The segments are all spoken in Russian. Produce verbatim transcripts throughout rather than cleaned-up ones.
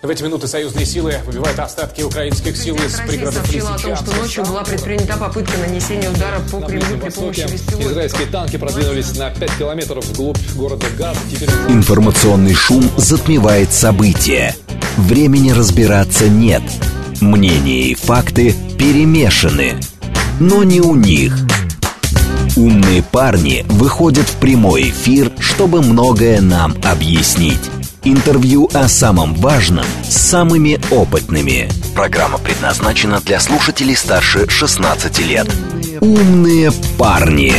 В эти минуты союзные силы выбивают остатки украинских сил из пригородов сообщила о том, что ночью была предпринята попытка нанесения удара по Кремлю при помощи беспилотников. Израильские танки продвинулись на пять километров вглубь города Газ. Теперь... Информационный шум затмевает события. Времени разбираться нет. Мнения и факты перемешаны. Но не у них. Умные парни выходят в прямой эфир, чтобы многое нам объяснить. Интервью о самом важном с самыми опытными. Программа предназначена для слушателей старше шестнадцати лет. Умные парни.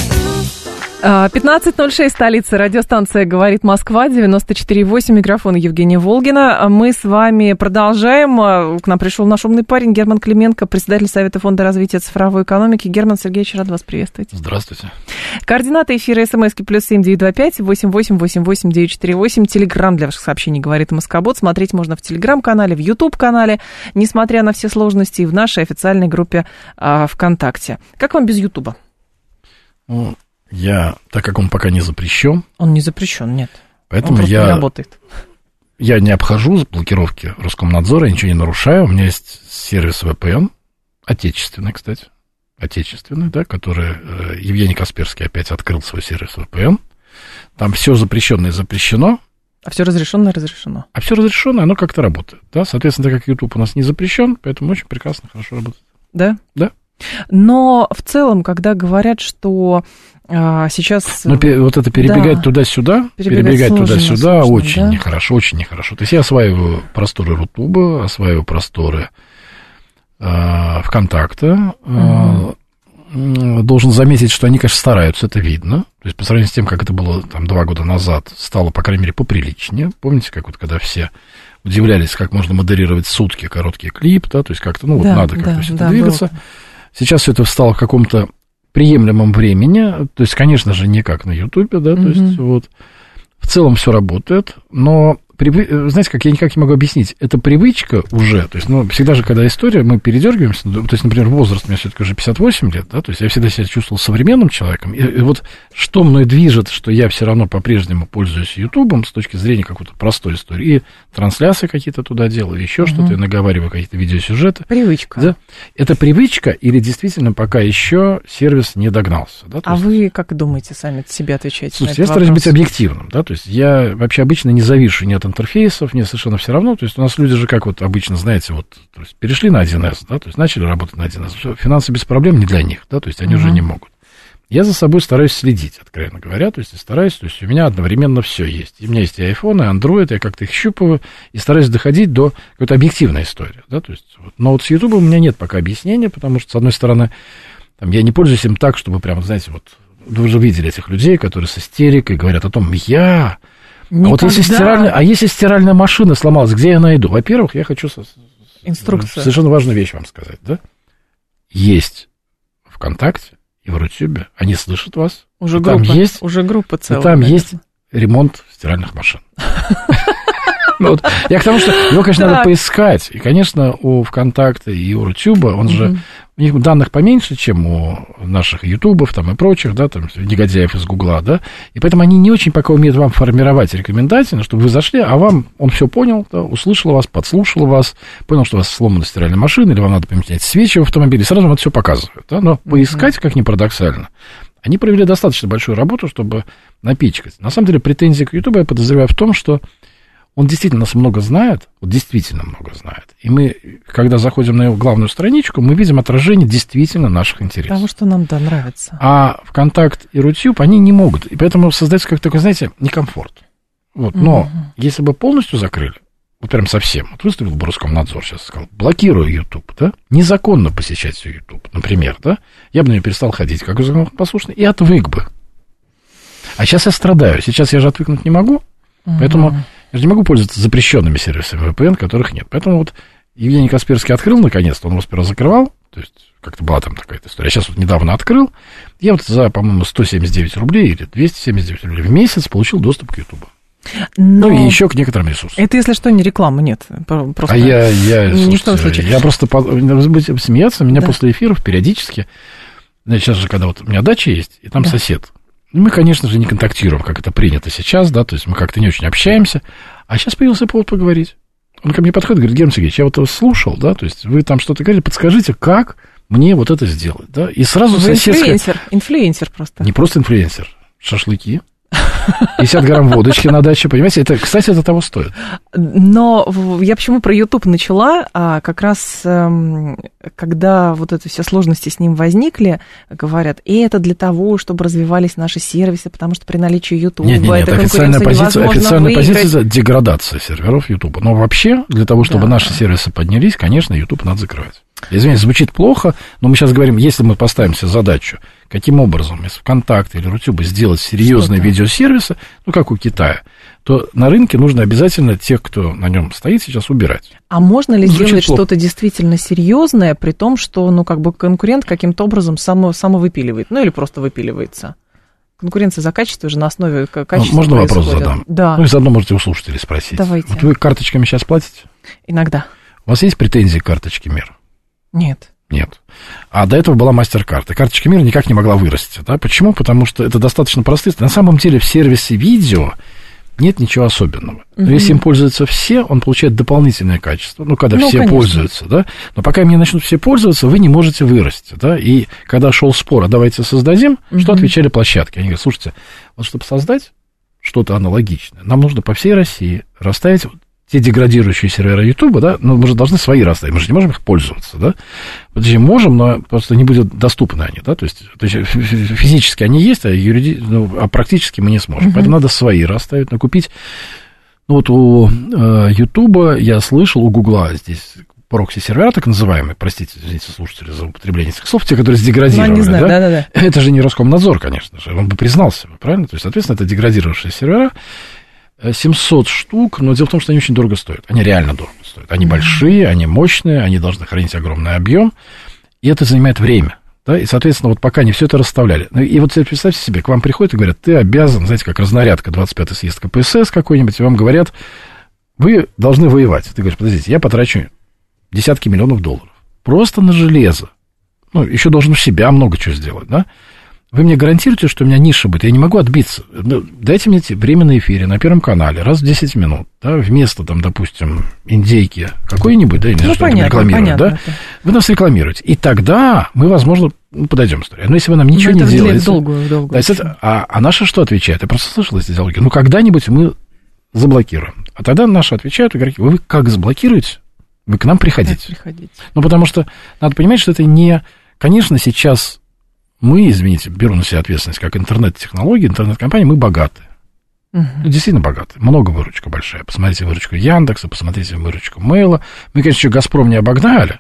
пятнадцать ноль шесть, столица, радиостанция «Говорит Москва», девяносто четыре восемь, микрофон Евгения Волгина. Мы с вами продолжаем. К нам пришел наш умный парень Герман Клименко, председатель Совета фонда развития цифровой экономики. Герман Сергеевич, рад вас приветствовать. Здравствуйте. Координаты эфира смски плюс семь девятьсот двадцать пять восемь восемь восемь восемь девять четыре восемь. Телеграм для ваших сообщений «Говорит Москобот». Смотреть можно в Телеграм-канале, в Ютуб-канале, несмотря на все сложности, и в нашей официальной группе а, ВКонтакте. Как вам без Ютуба? Ну, я, так как он пока не запрещен... Он не запрещен, нет. Поэтому он просто я, не работает. Я не обхожу блокировки Роскомнадзора, я ничего не нарушаю. У меня есть сервис вэ пэ эн, отечественный, кстати, отечественный, да, который э, Евгений Касперский опять открыл свой сервис вэ пэ эн. Там все запрещенное запрещено. А все разрешенное разрешено. А все разрешенное, оно как-то работает. Да? Соответственно, так как YouTube у нас не запрещен, поэтому очень прекрасно, хорошо работает. Да? Да. Но в целом, когда говорят, что а, сейчас... Ну, вот это перебегать да. туда-сюда, перебегать, перебегать туда-сюда сложно, очень да? нехорошо, очень нехорошо. То есть я осваиваю просторы Рутуба, осваиваю просторы э, ВКонтакта. Угу. Э, должен заметить, что они, конечно, стараются, это видно. То есть по сравнению с тем, как это было там два года назад, стало, по крайней мере, поприличнее. Помните, как вот когда все удивлялись, как можно модерировать сутки короткий клип, да, то есть как-то, ну, вот да, надо как-то да, все это да, двигаться. было. Сейчас все это стало в каком-то приемлемом времени, то есть, конечно же, не как на Ютубе, да, то mm-hmm. есть, вот, в целом все работает, но, привы... знаете, как я никак не могу объяснить, это привычка уже, то есть, ну, всегда же, когда история, мы передергиваемся, то есть, например, возраст у меня все-таки уже пятьдесят восемь лет, да, то есть, я всегда себя чувствовал современным человеком, и, и вот что мной движет, что я все равно по-прежнему пользуюсь Ютубом с точки зрения какой-то простой истории, и трансляции какие-то туда делаю, еще mm-hmm. что-то, я наговариваю какие-то видеосюжеты. Привычка. Да? Это привычка или действительно пока еще сервис не догнался? Да? А есть... вы как думаете, сами себе отвечаете? Слушайте, я стараюсь быть объективным, да, то есть я вообще обычно не завишу ни от интерфейсов, мне совершенно все равно, то есть у нас люди же как вот обычно, знаете, вот то есть перешли на один эс, да, то есть начали работать на один эс, все, финансы без проблем не для них, да, то есть они uh-huh. уже не могут. Я за собой стараюсь следить, откровенно говоря, то есть я стараюсь, то есть у меня одновременно все есть. И у меня есть и iPhone, и Android, я как-то их щупаю и стараюсь доходить до какой-то объективной истории, да, то есть, вот. Но вот с YouTube у меня нет пока объяснения, потому что, с одной стороны, там, я не пользуюсь им так, чтобы прямо, знаете, вот, вы уже видели этих людей, которые с истерикой говорят о том, я... А вот если стиральная, а если стиральная машина сломалась, где я найду? Во-первых, я хочу инструкцию. Совершенно важную вещь вам сказать, да? Есть ВКонтакте и в Рутюбе, они слышат вас. Уже там группа, есть, уже группа целая. И там конечно. Есть ремонт стиральных машин. Ну, вот, я к тому, что его, конечно, надо поискать. И, конечно, у ВКонтакта и у Рутюба, он же, у них данных поменьше, чем у наших Ютубов там, и прочих, да, там, негодяев из Гугла, да, и поэтому они не очень пока умеют вам формировать рекомендательно, чтобы вы зашли, а вам он все понял, да, услышал вас, подслушал вас, понял, что у вас сломана стиральная машина, или вам надо поменять свечи в автомобиле, и сразу вам это все показывают, да, но поискать, как ни парадоксально, они провели достаточно большую работу, чтобы напичкать. На самом деле, претензии к Ютубу я подозреваю в том, что он действительно нас много знает, вот действительно много знает. И мы, когда заходим на его главную страничку, мы видим отражение действительно наших интересов. Потому что нам, да, нравится. А ВКонтакт и Рутюб, они не могут. И поэтому создается как такой, знаете, некомфорт. Вот. Но угу. если бы полностью закрыли, вот прям совсем, вот выставил бы Роскомнадзор, сейчас сказал, блокирую YouTube, да, незаконно посещать YouTube, например, да, я бы на нее перестал ходить, как законопослушный, и отвык бы. А сейчас я страдаю. Сейчас я же отвыкнуть не могу, угу. поэтому... Я же не могу пользоваться запрещенными сервисами вэ пэ эн, которых нет. Поэтому вот Евгений Касперский открыл наконец-то, он его сперва закрывал, то есть как-то была там такая история. Я сейчас вот недавно открыл, я вот за, по-моему, сто семьдесят девять рублей или двести семьдесят девять рублей в месяц получил доступ к Ютубу. Но... Ну и еще к некоторым ресурсам. Это, если что, не реклама, нет. Просто... А я, я, не в том случае. Я просто, вы будете смеяться, меня да. после эфиров периодически, значит, сейчас же, когда вот у меня дача есть, и там да. сосед. Мы, конечно же, не контактируем, как это принято сейчас, да, то есть мы как-то не очень общаемся, а сейчас появился повод поговорить. Он ко мне подходит и говорит: Герман Сергеевич, я вот его слушал, да, то есть вы там что-то говорили, подскажите, как мне вот это сделать, да, и сразу Вы соседская... инфлюенсер, инфлюенсер просто. Не просто инфлюенсер, шашлыки. пятьдесят грамм водочки на даче, понимаете, это, кстати, это того стоит. Но я почему про YouTube начала, а как раз когда вот эти все сложности с ним возникли, говорят, и это для того, чтобы развивались наши сервисы, потому что при наличии YouTube нет, нет, нет, это официальная позиция, официальная выиграть. позиция деградация серверов YouTube. Но вообще, для того, чтобы да. наши сервисы поднялись, конечно, YouTube надо закрывать. Извините, звучит плохо, но мы сейчас говорим, если мы поставим себе задачу, каким образом из ВКонтакте или Рутюба сделать серьезные Что-то. видеосервисы, ну, как у Китая, то на рынке нужно обязательно тех, кто на нем стоит, сейчас убирать. А можно ли звучит сделать плохо. что-то действительно серьезное, при том, что, ну, как бы конкурент каким-то образом само, самовыпиливает, ну, или просто выпиливается? Конкуренция за качество же на основе качества. Можно происходит. вопрос задам? Да. Ну, и заодно можете у слушателей спросить. Давайте. Вот вы карточками сейчас платите? Иногда. У вас есть претензии к карточке МИР? Нет. Нет. А до этого была MasterCard. И карточка МИР никак не могла вырасти. Да? Почему? Потому что это достаточно простые. На самом деле в сервисе видео нет ничего особенного. Но угу. если им пользуются все, он получает дополнительное качество. Ну, когда ну, все конечно. пользуются, да. Но пока им не начнут все пользоваться, вы не можете вырасти, да. И когда шел спор, а давайте создадим, угу. что отвечали площадки? Они говорят: слушайте, вот чтобы создать что-то аналогичное, нам нужно по всей России расставить те деградирующие сервера Ютуба, да, но мы же должны свои расставить, мы же не можем их пользоваться, да. Подожди, можем, но просто не будут доступны они, да, то есть, то есть физически они есть, а, юриди... ну, а практически мы не сможем. Uh-huh. Поэтому надо свои расставить, но купить. Ну, вот у э, Ютуба я слышал, у Гугла здесь прокси-сервера, так называемые, простите, извините, слушатели, за употребление этих слов, те, которые сдеградировали, ну, не знаю, да? Да, да, да. Это же не Роскомнадзор, конечно же, он бы признался, правильно? То есть, соответственно, это деградировавшие сервера. семьсот штук, но дело в том, что они очень дорого стоят. Они реально дорого стоят. Они mm-hmm. большие, они мощные, они должны хранить огромный объем, и это занимает время. Да? И, соответственно, вот пока они все это расставляли. И вот представьте себе, к вам приходят и говорят: ты обязан, знаете, как разнарядка, двадцать пятый съезд ка пэ эс эс какой-нибудь, и вам говорят: вы должны воевать. Ты говоришь: подождите, я потрачу десятки миллионов долларов просто на железо. Ну, еще должен у себя много чего сделать, да? Вы мне гарантируете, что у меня ниша будет? Я не могу отбиться. Дайте мне время на эфире, на Первом канале, раз в десять минут, да, вместо, там, допустим, индейки какой-нибудь, да, не знаю, ну, что понятно, рекламируют, понятно, да, вы нас рекламируете. И тогда мы, возможно, ну, подойдем с тобой. Но если вы нам ничего но не это делаете... долгую, долгую да, это, а, а наша что отвечает? Я просто слышал эти диалоги. Ну, когда-нибудь мы заблокируем. А тогда наши отвечают и говорят: вы как заблокируете, вы к нам приходите. приходите. Ну, потому что надо понимать, что это не... Конечно, сейчас... Мы, извините, беру на себя ответственность, как интернет-технологии, интернет-компании, мы богаты. Uh-huh. Действительно богаты. Много выручка большая. Посмотрите выручку Яндекса, посмотрите выручку Мейла. Мы, конечно, еще Газпром не обогнали,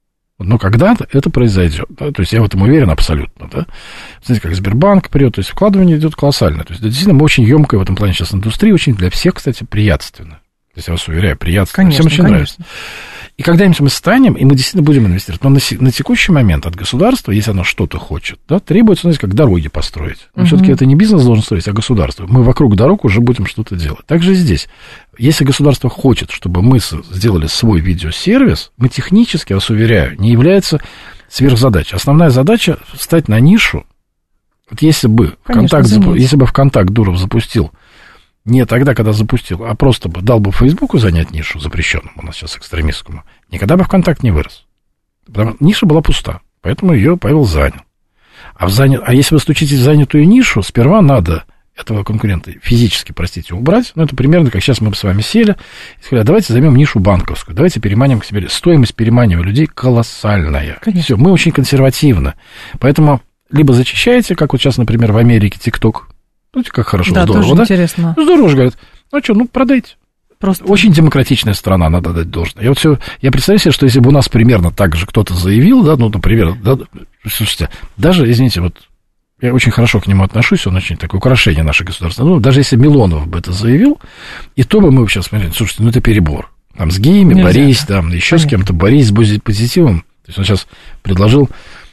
но когда-то это произойдет. Да? То есть я в этом уверен абсолютно. Да? Знаете, как Сбербанк прет, то есть вкладывание идет колоссальное. То есть действительно мы очень емкая в этом плане сейчас индустрия, очень для всех, кстати, приятственно. То есть я вас уверяю, приятственно. Конечно, всем очень конечно. нравится. И когда-нибудь мы станем, и мы действительно будем инвестировать. Но на, на текущий момент от государства, если оно что-то хочет, да, требуется, знаете, как дороги построить. Но uh-huh. все-таки это не бизнес должен строить, а государство. Мы вокруг дорог уже будем что-то делать. Так же и здесь. Если государство хочет, чтобы мы сделали свой видеосервис, мы технически, я вас уверяю, не является сверхзадачей. Основная задача — встать на нишу. Вот если бы ВКонтакт, если бы ВКонтакт Дуров запустил не тогда, когда запустил, а просто бы дал бы Фейсбуку занять нишу запрещенному, у нас сейчас экстремистскому, никогда бы ВКонтакт не вырос. Потому что ниша была пуста, поэтому ее Павел занял. А, в заня... а если вы стучитесь в занятую нишу, сперва надо этого конкурента физически, простите, убрать. Ну, это примерно как сейчас мы с вами сели и сказали: давайте займем нишу банковскую, давайте переманим к себе. Стоимость переманивания людей колоссальная. Все, мы очень консервативны. Поэтому либо зачищаете, как вот сейчас, например, в Америке ТикТок. Ну, как хорошо, да, здорово, тоже да? Интересно. Ну, здорово же, говорят. Ну, что, ну, продайте. Просто... Очень демократичная страна, надо дать должное. Я вот все, я представляю себе, что если бы у нас примерно так же кто-то заявил, да, ну, например, да, слушайте, даже, извините, вот, я очень хорошо к нему отношусь, он очень такое украшение нашей государства. Ну, даже если Милонов бы это заявил, и то бы мы сейчас смотрели: слушайте, ну, это перебор. Там с геями нельзя, борись, там, еще конечно. С кем-то борись, с бодипозитивом. То есть он сейчас предложил...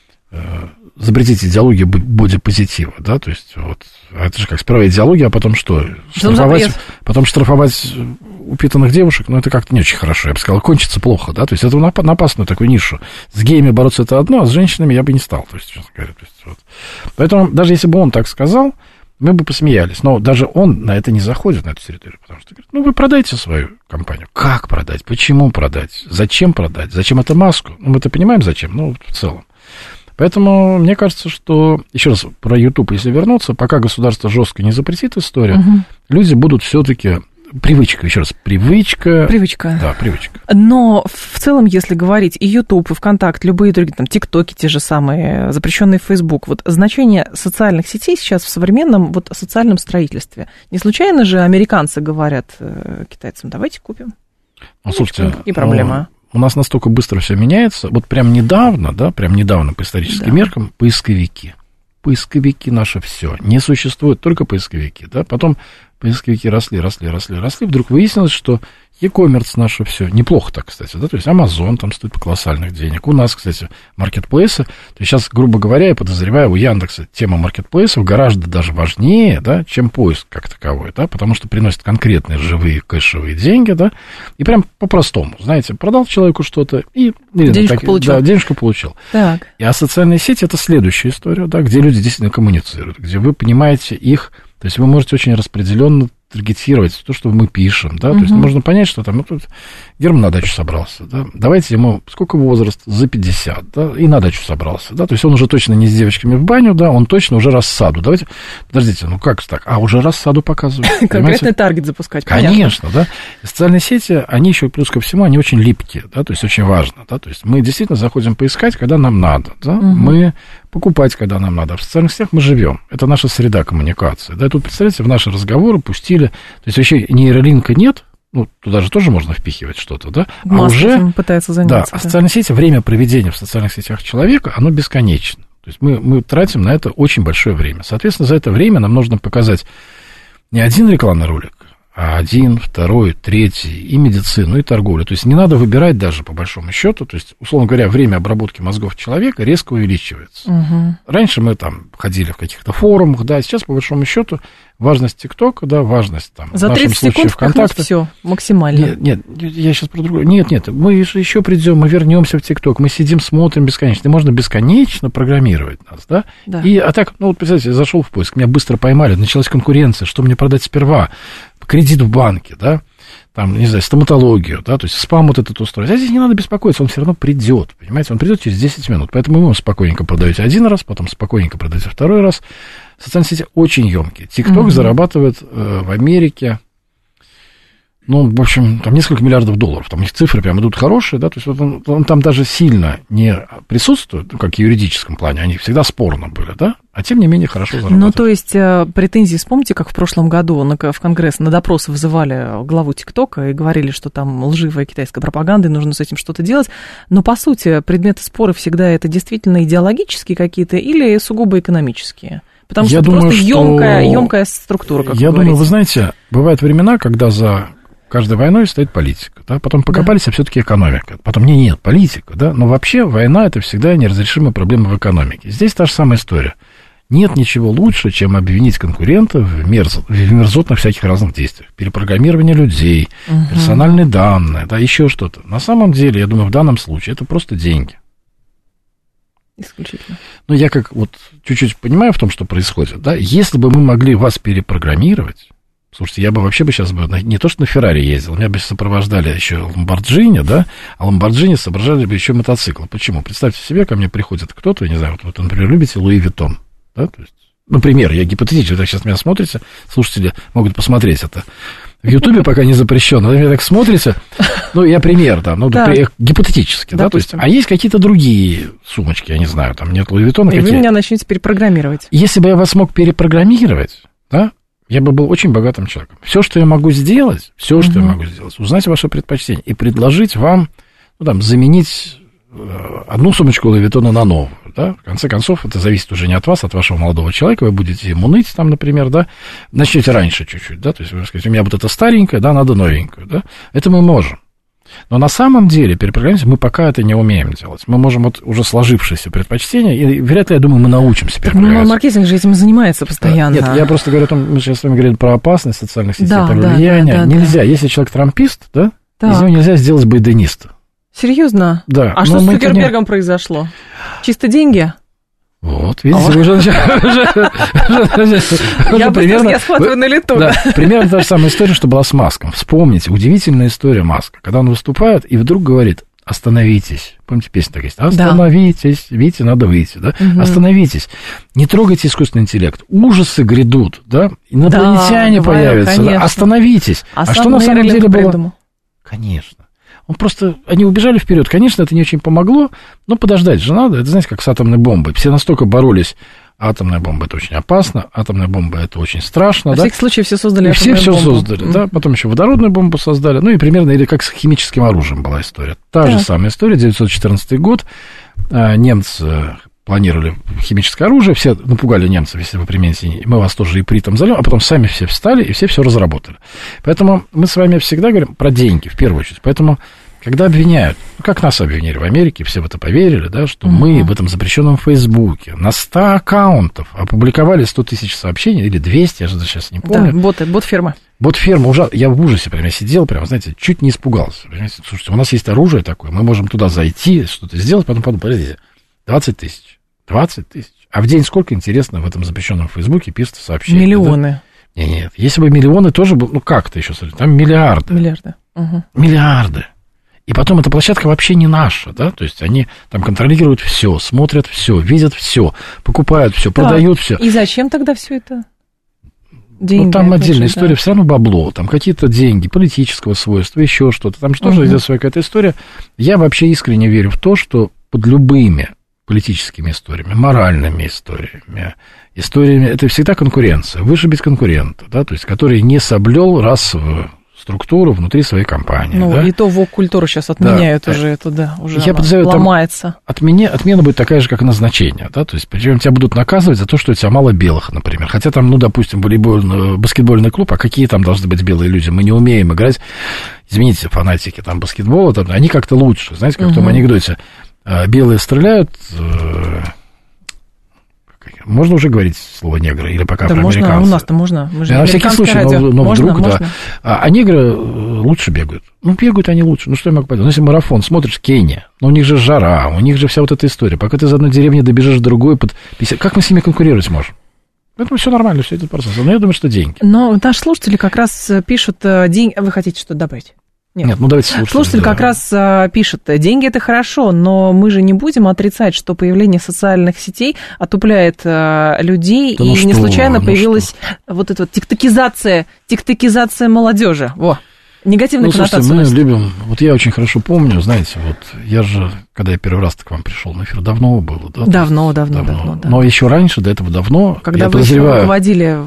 Э, запретить идеологию бодипозитива, да, то есть вот, это же как сперва идеология, а потом что? Штрафовать, потом штрафовать упитанных девушек, ну, это как-то не очень хорошо, я бы сказал, кончится плохо, да, то есть это на, на опасную такую нишу. С геями бороться — это одно, а с женщинами я бы не стал, то есть, честно говоря, то есть, вот. Поэтому даже если бы он так сказал, мы бы посмеялись. Но даже он на это не заходит, на эту территорию, потому что говорит, ну, вы продайте свою компанию. Как продать? Почему продать? Зачем продать? Зачем это маску? Ну, мы-то понимаем, зачем, ну, в целом. Поэтому мне кажется, что, еще раз, про YouTube, если вернуться, пока государство жестко не запретит историю, угу. люди будут все-таки... Привычка, еще раз, привычка. Привычка. Да, привычка. Но в целом, если говорить и YouTube, и ВКонтакте, любые другие, там, ТикТоки те же самые, запрещенный Facebook, вот значение социальных сетей сейчас в современном вот социальном строительстве. Не случайно же американцы говорят китайцам, давайте купим. Ну, слушайте, не проблема. У нас настолько быстро все меняется. Вот прям недавно, да, прям недавно по историческим да. меркам поисковики. Поисковики наше все. Не существует только поисковики, да. Потом поисковики росли, росли, росли, росли. Вдруг выяснилось, что e-commerce наше все. Неплохо так, кстати, да, то есть Amazon там стоит колоссальных денег. У нас, кстати, маркетплейсы. То есть сейчас, грубо говоря, я подозреваю, у Яндекса тема маркетплейсов гораздо даже важнее, да, чем поиск как таковой, да, потому что приносит конкретные живые кэшевые деньги, да, и прям по-простому, знаете, продал человеку что-то и... Денежку так, получил. Да, денежку получил. Так. И а социальные сети — это следующая история, да, где люди действительно коммуницируют, где вы понимаете их. То есть вы можете очень распределенно таргетировать то, что мы пишем, да, uh-huh. то есть можно понять, что там, ну, тут Герман на дачу собрался, да, давайте ему, сколько его возраст, за пятьдесят, да, и на дачу собрался, да, то есть он уже точно не с девочками в баню, да, он точно уже рассаду, давайте, подождите, ну как так, а уже рассаду показывают. Конкретный таргет запускать, конечно, да, и социальные сети, они еще, плюс ко всему, они очень липкие, да, то есть очень важно, да, то есть мы действительно заходим поискать, когда нам надо, да, uh-huh. мы покупать, когда нам надо, в социальных сетях мы живем, это наша среда коммуникации, да, и тут, представляете, в наши разговоры пустили. То есть вообще нейролинка нет, ну, туда же тоже можно впихивать что-то, да? А Маски уже пытаются заняться. Да, а социальные сети, время проведения в социальных сетях человека, оно бесконечно. То есть мы, мы тратим на это очень большое время. Соответственно, за это время нам нужно показать не один рекламный ролик, а один, второй, третий, и медицину, и торговлю. То есть не надо выбирать даже по большому счету. То есть, условно говоря, время обработки мозгов человека резко увеличивается. Угу. Раньше мы там ходили в каких-то форумах, да, сейчас по большому счету важность ТикТока, да, важность там, за в нашем случае ВКонтакте. Все максимально. Нет, нет, я сейчас про другое. Нет, нет, мы же еще придем, мы вернемся в ТикТок, мы сидим, смотрим бесконечно. И можно бесконечно программировать нас, да? Да. И, а так, ну вот, представьте, я зашел в поиск, меня быстро поймали, началась конкуренция, что мне продать сперва? Кредит в банке, да? Там, не знаю, стоматологию, да, то есть спам вот этот устроить. А здесь не надо беспокоиться, он все равно придет, понимаете, он придет через десять минут. Поэтому вы спокойненько продаете один раз, потом спокойненько продаете второй раз. Социальные сети очень емкие. ТикТок mm-hmm. зарабатывает э, в Америке, ну, в общем, там несколько миллиардов долларов. Там их цифры прям идут хорошие, да, то есть вот он, он там даже сильно не присутствует, ну, как в юридическом плане, они всегда спорно были, да, а тем не менее хорошо зарабатывают. Ну, то есть претензии, вспомните, как в прошлом году на, в Конгресс на допрос вызывали главу ТикТока и говорили, что там лживая китайская пропаганда, и нужно с этим что-то делать, но, по сути, предметы спора всегда это действительно идеологические какие-то или сугубо экономические? Потому я что думаю, это просто что... емкая, емкая структура, как я вы думаю, говорите. Вы знаете, бывают времена, когда за каждой войной стоит политика, да, потом покопались, да. а все-таки экономика. Потом, не, нет, политика, да, но вообще война — это всегда неразрешимая проблема в экономике. Здесь та же самая история. Нет ничего лучше, чем обвинить конкурента в, мерз... в мерзотных всяких разных действиях. Перепрограммирование людей, угу. персональные данные, да, еще что-то. На самом деле, я думаю, в данном случае это просто деньги. Исключительно. Ну, я как вот чуть-чуть понимаю в том, что происходит, да, если бы мы могли вас перепрограммировать, слушайте, я бы вообще бы сейчас бы не то что на Феррари ездил, меня бы сопровождали еще Ламборджини, да, а Ламборджини сопровождали бы еще мотоцикл. Почему? Представьте себе, ко мне приходит кто-то, я не знаю, вот, вот например, любите Луи Виттон, да, то есть, например, я гипотетически, вы так сейчас меня смотрите, слушатели могут посмотреть это в Ютубе, пока не запрещено, вы меня так смотрите, ну, я пример, да, ну, да. гипотетически, да, то есть, а есть какие-то другие сумочки, я не знаю, там нет Луи Виттона. И какие? вы меня начнете перепрограммировать. Если бы я вас мог перепрограммировать, да, я бы был очень богатым человеком. Все, что я могу сделать, все, что uh-huh. я могу сделать, узнать ваше предпочтение и предложить вам, ну, там, заменить одну сумочку Луи Виттона на новую, да, в конце концов, это зависит уже не от вас, от вашего молодого человека, вы будете ему ныть, там, например, да, начнете раньше чуть-чуть, да, то есть вы скажете, у меня вот это старенькое, да, надо новенькую, да, это мы можем. Но на самом деле перепрограммировать мы пока это не умеем делать. Мы можем вот уже сложившиеся предпочтения, и вряд ли, я думаю, мы научимся перепрограммировать. Ну, маркетинг же этим занимается постоянно. Нет, я просто говорю о том, мы сейчас с вами говорили про опасность социальных сетей, да, про да, влияние. Да, да, нельзя, да. если человек трампист, да, так. из него нельзя сделать байдениста. Серьезно? Да. А что с Цукербергом не... произошло? Чисто деньги? Вот, видите, вы уже... Я примерно... Я схватываю на лету. Да, примерно та же самая история, что была с Маском. Вспомните, удивительная история Маска, когда он выступает и вдруг говорит: остановитесь. Помните, песня такая есть? Остановитесь. Да. Видите, надо выйти, да? Угу. Остановитесь. Не трогайте искусственный интеллект. Ужасы грядут, да? Инопланетяне да, появятся. Да? Остановитесь. А, а что на самом деле было? Придумал. Конечно. Он просто... Они убежали вперед. Конечно, это не очень помогло, но подождать же надо. Это, знаете, как с атомной бомбой. Все настолько боролись. Атомная бомба — это очень опасно, атомная бомба — это очень страшно. На да? всякий случай все создали и атомную все бомбу. все создали, mm-hmm. да, потом еще водородную бомбу создали, ну и примерно, или как с химическим оружием была история. Та да. же самая история, девятьсот четырнадцатый год, немцы планировали химическое оружие, все напугали немцев, если вы примените, мы вас тоже ипритом зальем, а потом сами все встали и все все разработали. Поэтому мы с вами всегда говорим про деньги, в первую очередь, поэтому... Когда обвиняют, ну, как нас обвинили в Америке, все в это поверили, да, что uh-huh. мы в этом запрещенном Фейсбуке на сто аккаунтов опубликовали сто тысяч сообщений, или двести, я же сейчас не помню. Да, боты, бот-ферма. Бот-ферма, ужас... я в ужасе прям, я сидел, прям, знаете, чуть не испугался. Понимаете? Слушайте, у нас есть оружие такое, мы можем туда зайти, что-то сделать, потом подумать, подождите, двадцать тысяч, двадцать тысяч. А в день сколько, интересно, в этом запрещенном Фейсбуке пишется сообщений? Миллионы. Да? Нет, нет, если бы миллионы тоже был, ну как-то еще, там миллиарды. Миллиарды. Угу. Миллиарды. И потом эта площадка вообще не наша, да, то есть они там контролируют все, смотрят все, видят все, покупают все, да. продают все. И зачем тогда все это? Деньги, ну, там отдельная очень, история, да. все равно бабло, там какие-то деньги политического свойства, еще что-то, там же тоже идет своя какая-то история. Я вообще искренне верю в то, что под любыми политическими историями, моральными историями, историями, это всегда конкуренция, вышибить конкурента, да, то есть который не соблюл расовую структуру внутри своей компании. Ну, да? и то вок-культуру сейчас отменяют да. уже, это, да, уже я подозреваю, ломается. Отмене, отмена будет такая же, как и назначение, да, то есть, причем тебя будут наказывать за то, что у тебя мало белых, например, хотя там, ну, допустим, волейбольный, баскетбольный клуб, а какие там должны быть белые люди, мы не умеем играть, извините, фанатики там баскетбола, там, они как-то лучше, знаете, как угу. в том анекдоте, белые стреляют... Можно уже говорить слово негры или пока да про можно, американцев? У нас-то можно. Мы же на всякий случай, но, но можно, вдруг, можно. да. А, а негры лучше бегают. Ну, бегают они лучше. Ну, что я могу понять? Ну, если марафон смотришь, Кения, ну, у них же жара, у них же вся вот эта история. Пока ты из одной деревни добежишь в другой, под пятьдесят... как мы с ними конкурировать можем? Поэтому все нормально, все этот процесс. Но я думаю, что деньги. Но наши слушатели как раз пишут деньги. Вы хотите что-то добавить? Нет. Нет, ну давайте слушать. Слушатель как раз а, пишет, деньги это хорошо, но мы же не будем отрицать, что появление социальных сетей отупляет а, людей, да и ну не что, случайно ну появилась что? вот эта вот тиктокизация, тиктокизация молодежи. Во. Негативная ну, коннотация. Слушайте, мы любим, вот я очень хорошо помню, знаете, вот я же, когда я первый раз к вам пришел на эфир, давно было, да? Давно, есть, давно, давно, давно, да. Но еще раньше, до этого давно, когда я вы подозреваю... еще руководили,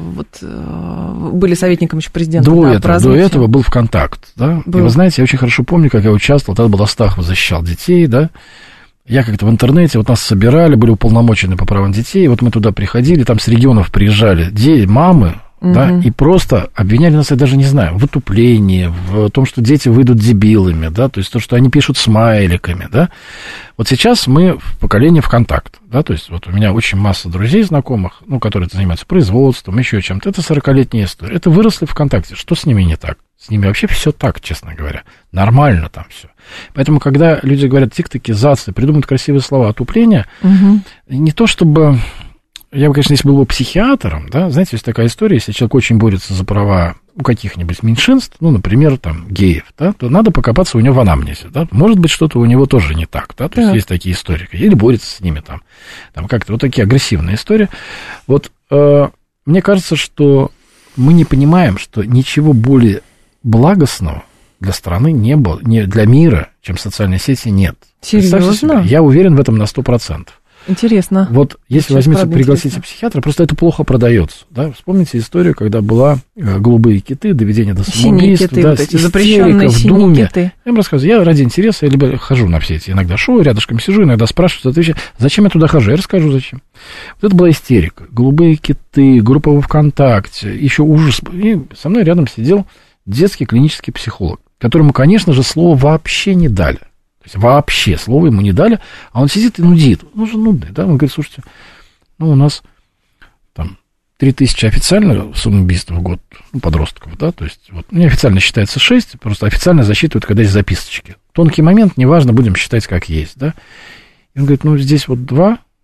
вот, были советником еще президента. До, да, этого, до этого был ВКонтакт, да? Был. И вы знаете, я очень хорошо помню, как я участвовал, тогда был Астахов, защищал детей, да? Я как-то в интернете, вот нас собирали, были уполномочены по правам детей, вот мы туда приходили, там с регионов приезжали дети, мамы, Uh-huh. да, и просто обвиняли нас, я даже не знаю, в отуплении, в том, что дети выйдут дебилами, да, то есть то, что они пишут смайликами, да. Вот сейчас мы в поколении ВКонтакт, да, то есть вот у меня очень масса друзей, знакомых, ну, которые занимаются производством, еще чем-то, это сорокалетняя история, это выросли ВКонтакте, что с ними не так? С ними вообще все так, честно говоря, нормально там все. Поэтому, когда люди говорят тиктокизация, придумывают красивые слова, отупление, uh-huh. не то чтобы... Я бы, конечно, если был бы психиатром, да, знаете, есть такая история, если человек очень борется за права у каких-нибудь меньшинств, ну, например, там, геев, да, то надо покопаться у него в анамнезе, да, может быть, что-то у него тоже не так, да, то есть, есть такие истории, или борется с ними там, там как-то вот такие агрессивные истории. Вот э, мне кажется, что мы не понимаем, что ничего более благостного для страны не было, не для мира, чем социальные сети, нет. Серьезно? Я уверен в этом на сто процентов. Интересно. Вот если Сейчас возьмите, пригласите интересно. психиатра, просто это плохо продается. Да? Вспомните историю, когда была голубые киты, доведение до самоубийства, киты, да, вот эти запрещенные в Думе. Киты. Я им рассказываю, я ради интереса, я либо хожу на все эти иногда шоу, рядышком сижу, иногда спрашиваю, отвечаю, зачем я туда хожу, я расскажу, зачем. Вот это была истерика. Голубые киты, группа во ВКонтакте, еще ужас. И со мной рядом сидел детский клинический психолог, которому, конечно же, слово вообще не дали. То есть вообще слова ему не дали, а он сидит и нудит. Он же нудный, да? Он говорит, слушайте, ну, у нас там три тысячи официально самоубийств в год, ну, подростков, да, то есть вот, неофициально считается шесть, просто официально засчитывают, когда есть записочки. Тонкий момент, неважно, будем считать, как есть, да. И он говорит, ну, здесь вот два,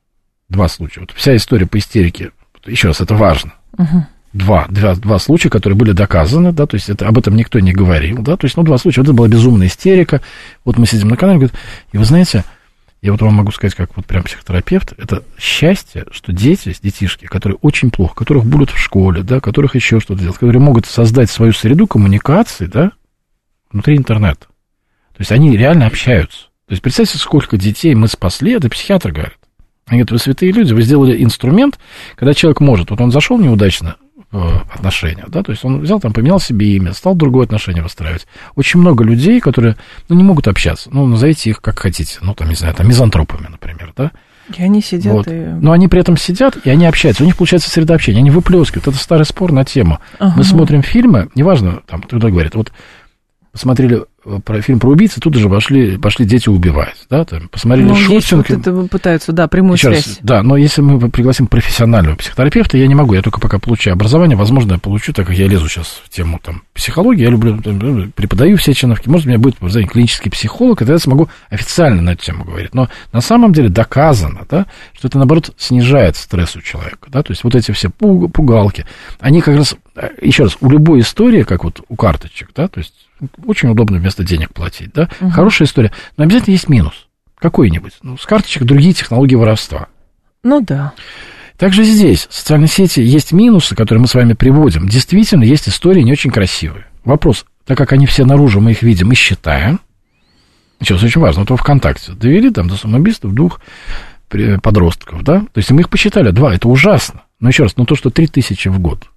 Два случая. Вот вся история по истерике, еще раз, это важно. Угу. Два, два, два случая, которые были доказаны, да, то есть это, об этом никто не говорил, да, то есть, ну, два случая, вот это была безумная истерика, вот мы сидим на канале, говорит, и вы знаете, я вот вам могу сказать, как вот прям психотерапевт, это счастье, что дети, детишки, которые очень плохо, которых будут в школе, да, которых еще что-то делать, которые могут создать свою среду коммуникации, да, внутри интернета, то есть они реально общаются, то есть представьте, сколько детей мы спасли, это психиатр говорит, они говорят, вы святые люди, вы сделали инструмент, когда человек может, вот он зашел неудачно, отношения, да, то есть он взял там, поменял себе имя, стал другое отношение выстраивать. Очень много людей, которые, ну, не могут общаться, ну, назовите их как хотите, ну, там, не знаю, там, мизантропами, например, да. И они сидят вот. и... Но они при этом сидят, и они общаются, у них получается среда общения, они выплескивают, это старый спор на тему. Ага. Мы смотрим фильмы, неважно, там, кто-то говорит, вот, посмотрели про фильм про убийцы, тут же пошли, пошли дети убивать, да, там, посмотрели ну, шутинг. Вот это пытаются, да, прямую Еще связь. Раз, да, но если мы пригласим профессионального психотерапевта, я не могу, я только пока получаю образование, возможно, я получу, так как я лезу сейчас в тему там, психологии, я люблю, там, преподаю все чиновки, может, у меня будет образование клинический психолог, и тогда я смогу официально на эту тему говорить, но на самом деле доказано, да, что это, наоборот, снижает стресс у человека, да, то есть вот эти все пугалки, они как раз, еще раз, у любой истории, как вот у карточек, да, то есть очень удобно вместо денег платить, да, угу. Хорошая история, но обязательно есть минус, какой-нибудь, ну, с карточек другие технологии воровства. Ну, да. Также здесь, в социальной сети, есть минусы, которые мы с вами приводим, действительно, есть истории не очень красивые. Вопрос, так как они все наружу, мы их видим и считаем, сейчас очень важно, вот во ВКонтакте довели там до самоубийства двух подростков, да, то есть мы их посчитали, два, это ужасно, но еще раз, ну, то, что три тысячи в год.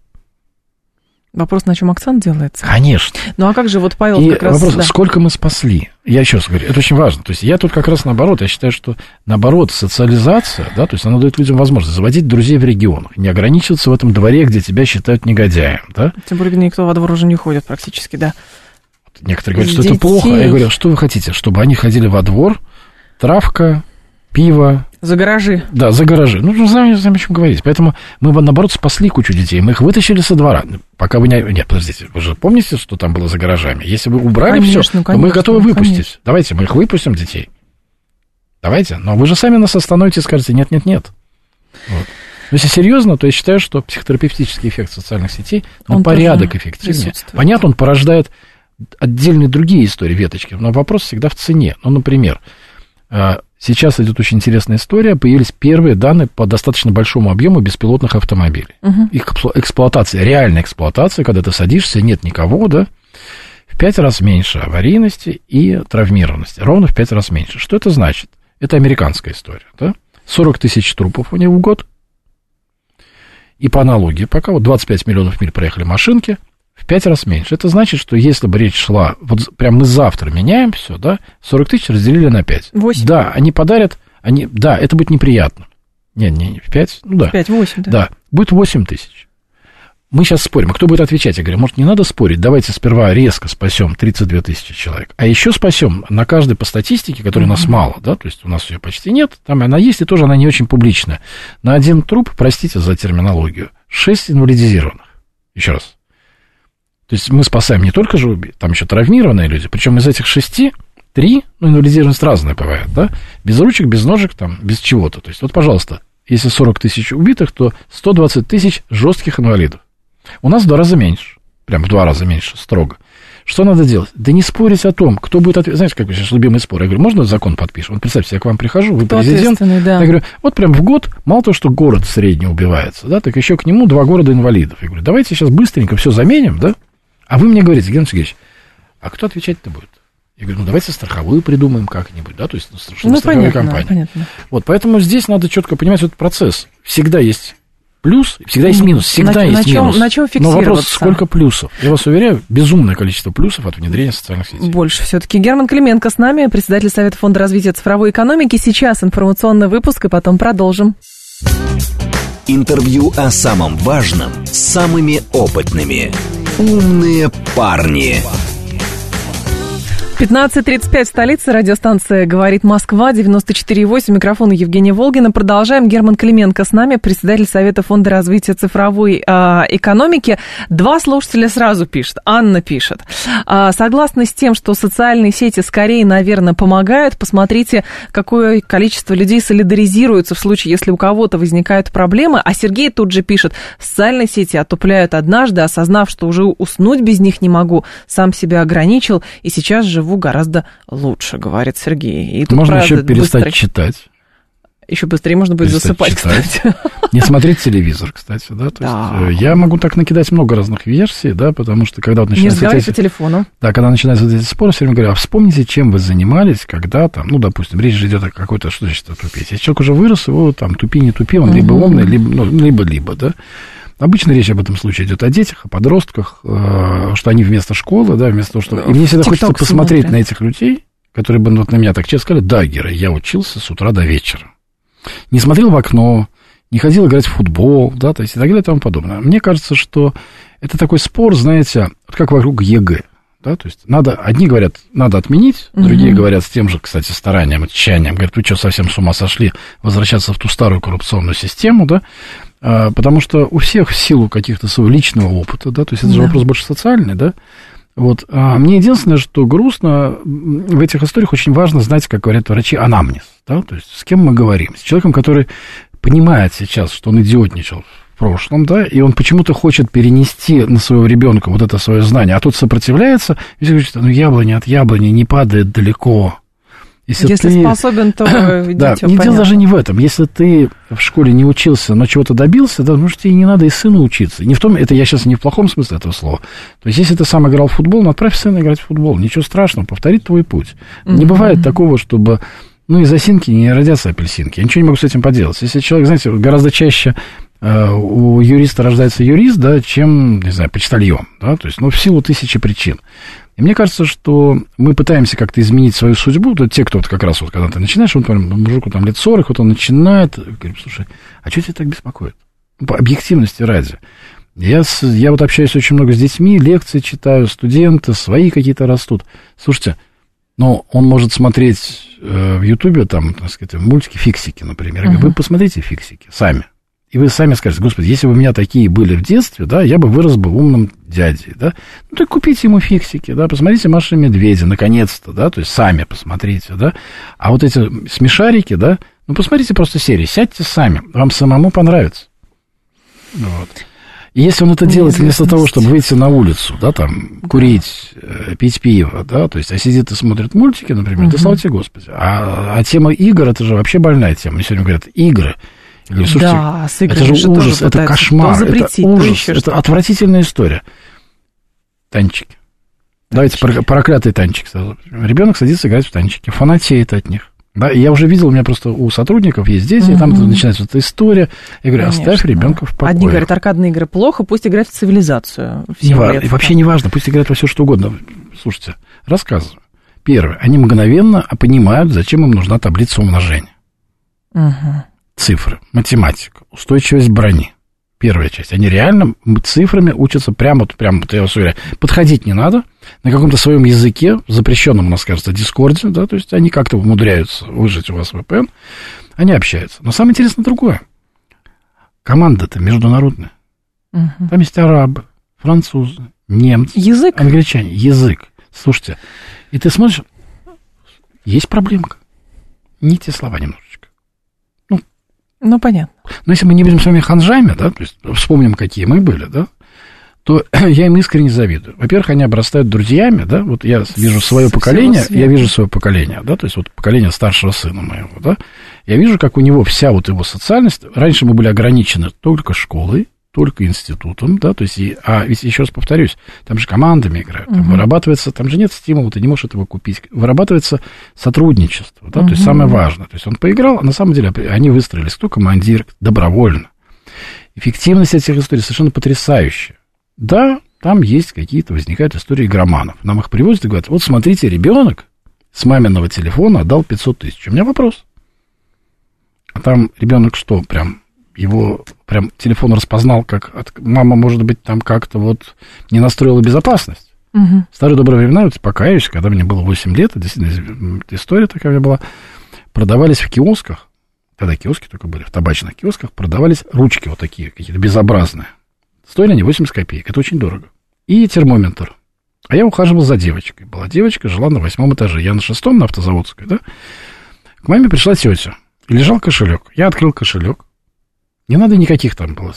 Вопрос, на чем акцент делается? Конечно. Ну, а как же вот Павел и как раз... вопрос, да. Сколько мы спасли? Я еще раз говорю, это очень важно. То есть я тут как раз наоборот, я считаю, что наоборот, социализация, да, то есть она дает людям возможность заводить друзей в регионах, не ограничиваться в этом дворе, где тебя считают негодяем, да. Тем более, никто во двор уже не ходит практически, да. Некоторые говорят, что Детей... это плохо. А я говорю, что вы хотите? Чтобы они ходили во двор, травка, пиво... За гаражи. Да, за гаражи. Ну, не знаем, не знаем, о чем говорить. Поэтому мы, наоборот, спасли кучу детей. Мы их вытащили со двора. Пока вы не... Нет, подождите, вы же помните, что там было за гаражами? Если вы убрали конечно, все, конечно, то мы их готовы выпустить. Конечно. Давайте, мы их выпустим, детей. Давайте. Но вы же сами нас остановите и скажете, нет-нет-нет. Вот. Но если серьезно, то я считаю, что психотерапевтический эффект социальных сетей, он, он порядок эффективнее. Понятно, он порождает отдельные другие истории, веточки, но вопрос всегда в цене. Ну, например... Сейчас идет очень интересная история. Появились первые данные по достаточно большому объему беспилотных автомобилей. Угу. Их эксплуатация, реальная эксплуатация, когда ты садишься, нет никого, да, в пять раз меньше аварийности и травмированности. Ровно в пять раз меньше. Что это значит? Это американская история, да? сорок тысяч трупов у них в год. И по аналогии, пока вот двадцать пять миллионов миль проехали машинки, в пять раз меньше. Это значит, что если бы речь шла, вот прям мы завтра меняем все, да, сорок тысяч разделили на пять. восемь. Да, они подарят, они, да, это будет неприятно. Не, не, не, в пять, ну да. В пять, восемь, да. Да, будет восемь тысяч. Мы сейчас спорим, а кто будет отвечать? Я говорю, может, не надо спорить, давайте сперва резко спасем тридцать две тысячи человек, а еще спасем на каждой по статистике, которой mm-hmm. у нас мало, да, то есть у нас ее почти нет, там она есть, и тоже она не очень публичная. На один труп, простите за терминологию, шесть инвалидизированных. Еще раз. То есть мы спасаем не только же, там еще травмированные люди, причем из этих шести, три, ну, инвалидизированность разная бывает, да, без ручек, без ножек, там, без чего-то. То есть вот, пожалуйста, если сорок тысяч убитых, то сто двадцать тысяч жестких инвалидов. У нас в два раза меньше, прям в два раза меньше, строго. Что надо делать? Да не спорить о том, кто будет отвечать. Знаете, как вы сейчас любимый спор? Я говорю, можно закон подпишем? Вот представьте, я к вам прихожу, вы кто президент. Да. Я говорю, вот прям в год, мало того, что город средний убивается, да, так еще к нему два города инвалидов. Я говорю, давайте сейчас быстренько все заменим, да? А вы мне говорите, Геннадий Сергеевич, а кто отвечать-то будет? Я говорю, ну давайте страховую придумаем как-нибудь, да, то есть ну, страховая понятно, компания. Понятно. Вот, поэтому здесь надо четко понимать этот процесс. Всегда есть плюс, всегда есть минус, всегда на, есть на чем, минус. На чем Но вопрос, сколько плюсов? Я вас уверяю, безумное количество плюсов от внедрения социальных сетей. Больше все-таки. Герман Клименко с нами, председатель Совета фонда развития цифровой экономики. Сейчас информационный выпуск, и потом продолжим. Интервью о самом важном с самыми опытными. «Умные парни». пятнадцать тридцать пять в столице. Радиостанция «Говорит Москва», девяносто четыре и восемь. Микрофон Евгения Волгина. Продолжаем. Герман Клименко с нами, председатель Совета фонда развития цифровой э, экономики. Два слушателя сразу пишут. Анна пишет. Э, согласна с тем, что социальные сети скорее, наверное, помогают. Посмотрите, какое количество людей солидаризируются в случае, если у кого-то возникают проблемы. А Сергей тут же пишет. Социальные сети отупляют однажды, осознав, что уже уснуть без них не могу. Сам себя ограничил и сейчас живу гораздо лучше, говорит Сергей. И тут, можно правда, еще перестать быстрый... читать. Еще быстрее можно будет перестать засыпать, читать. Кстати. Не смотреть телевизор, кстати, да. То да. Есть, я могу так накидать много разных версий, да, потому что когда вот начинается... Не разговаривать по телефону. Да, когда начинаются эти споры, все время говорю, а вспомните, чем вы занимались, когда там, ну, допустим, речь же идет о какой-то, что значит тупить. Если человек уже вырос, его там тупи, не тупи, он угу. либо умный, либо, ну, либо-либо, да. Обычно речь об этом случае идет о детях, о подростках, э, что они вместо школы, да, вместо того, что... И мне всегда хочется посмотреть смотрят. на этих людей, которые бы вот на меня так честно сказали, да, Гера, я учился с утра до вечера. Не смотрел в окно, не ходил играть в футбол, да, то есть и так далее и тому подобное. Мне кажется, что это такой спор, знаете, как вокруг ЕГЭ, да, то есть надо, одни говорят, надо отменить, угу. другие говорят с тем же, кстати, старанием, отчаянием, говорят, вы что, совсем с ума сошли возвращаться в ту старую коррупционную систему, да, потому что у всех в силу каких-то своего личного опыта, да, то есть это да. же вопрос больше социальный, да, вот, а мне единственное, что грустно, в этих историях очень важно знать, как говорят врачи, анамнез, да, то есть с кем мы говорим, с человеком, который понимает сейчас, что он идиотничал в прошлом, да, и он почему-то хочет перенести на своего ребенка вот это свое знание, а тот сопротивляется, и все говорят, ну, яблоня от яблони не падает далеко. Если, если ты... способен, то да, не дело даже не в этом. Если ты в школе не учился, но чего-то добился, да, может, тебе не надо и сыну учиться. Не в том, это я сейчас не в плохом смысле этого слова. То есть, если ты сам играл в футбол, ну, отправь сына играть в футбол. Ничего страшного, повторит твой путь. Mm-hmm. Не бывает такого, чтобы... Ну, из осинки не родятся апельсинки. Я ничего не могу с этим поделать. Если человек, знаете, гораздо чаще э, у юриста рождается юрист, да, чем, не знаю, почтальон, да, то есть, ну, в силу тысячи причин. И мне кажется, что мы пытаемся как-то изменить свою судьбу. То те, кто вот как раз вот, когда ты начинаешь, он, мужику там лет сорок, вот он начинает, говорит, слушай, а что тебя так беспокоит? По объективности ради. Я, с, я вот общаюсь очень много с детьми, лекции читаю, студенты, свои какие-то растут. Слушайте, ну, он может смотреть э, в Ютубе, там, так сказать, мультики «Фиксики», например. Я говорю, вы посмотрите «Фиксики» сами. И вы сами скажете, господи, если бы у меня такие были в детстве, да, я бы вырос бы умным дядей, да. Ну, так купите ему «Фиксики», да, посмотрите «Машу и медведя», наконец-то, да, то есть сами посмотрите, да. А вот эти смешарики, да, ну, посмотрите просто серии, сядьте сами, вам самому понравится. Вот. И если он это делает вместо того, чтобы выйти на улицу, да, там, курить, э, пить пиво, да, то есть, а сидит и смотрит мультики, например, угу. да слава тебе, Господи. А, а тема игр, это же вообще больная тема. Мне сегодня говорят, игры. Я говорю, слушайте, да, это же ужас, это кошмар, это ужас, это отвратительная история. Танчики. Давайте проклятый танчик. Ребенок садится играть в танчики, фанатеет от них. Да, и я уже видел, у меня просто у сотрудников есть дети, угу. и там начинается эта история. Я говорю, конечно. Оставь ребенка в покое. Одни говорят, аркадные игры плохо, пусть играет в цивилизацию. Не важно, вообще не важно, пусть играет во все что угодно. Слушайте, рассказываю. Первое, они мгновенно понимают, зачем им нужна таблица умножения. Угу. Цифры, математика, устойчивость брони. Первая часть. Они реально цифрами учатся прямо, прямо, я вас уверяю, подходить не надо. На каком-то своем языке, запрещенном, у нас, кажется, Дискорде, да, то есть они как-то умудряются выжить у вас вэ пэ эн, они общаются. Но самое интересное другое. Команда-то международная. Угу. Там есть арабы, французы, немцы, язык? Англичане. Язык. Слушайте, и ты смотришь, есть проблемка. Не те слова немножечко. Ну, понятно. Но если мы не будем с вами ханжами, да, то есть вспомним, какие мы были, да, то я им искренне завидую. Во-первых, они обрастают друзьями, да, вот я вижу свое Со поколение, я вижу свое поколение, да, то есть вот поколение старшего сына моего, да, я вижу, как у него вся вот его социальность, раньше мы были ограничены только школой, только институтом, да, то есть, и, а ведь еще раз повторюсь, там же командами играют, там угу. вырабатывается, там же нет стимула, ты не можешь этого купить, вырабатывается сотрудничество, да, угу. то есть самое важное, то есть он поиграл, а на самом деле они выстроились, кто командир, добровольно. Эффективность этих историй совершенно потрясающая. Да, там есть какие-то, возникают истории игроманов, нам их привозят и говорят, вот смотрите, ребенок с маминого телефона отдал пятьсот тысяч, у меня вопрос, а там ребенок что, прям его прям телефон распознал, как от, мама, может быть, там как-то вот не настроила безопасность. Угу. В старые добрые времена, вот покаюсь, когда мне было восемь лет, действительно, история такая у меня была, продавались в киосках, тогда киоски только были, в табачных киосках продавались ручки вот такие, какие-то безобразные. Стоили они восемьдесят копеек, это очень дорого. И термометр. А я ухаживал за девочкой. Была девочка, жила на восьмом этаже. Я на шестом, на Автозаводской, да? К маме пришла тетя. И лежал кошелек. Я открыл кошелек. Не надо никаких там было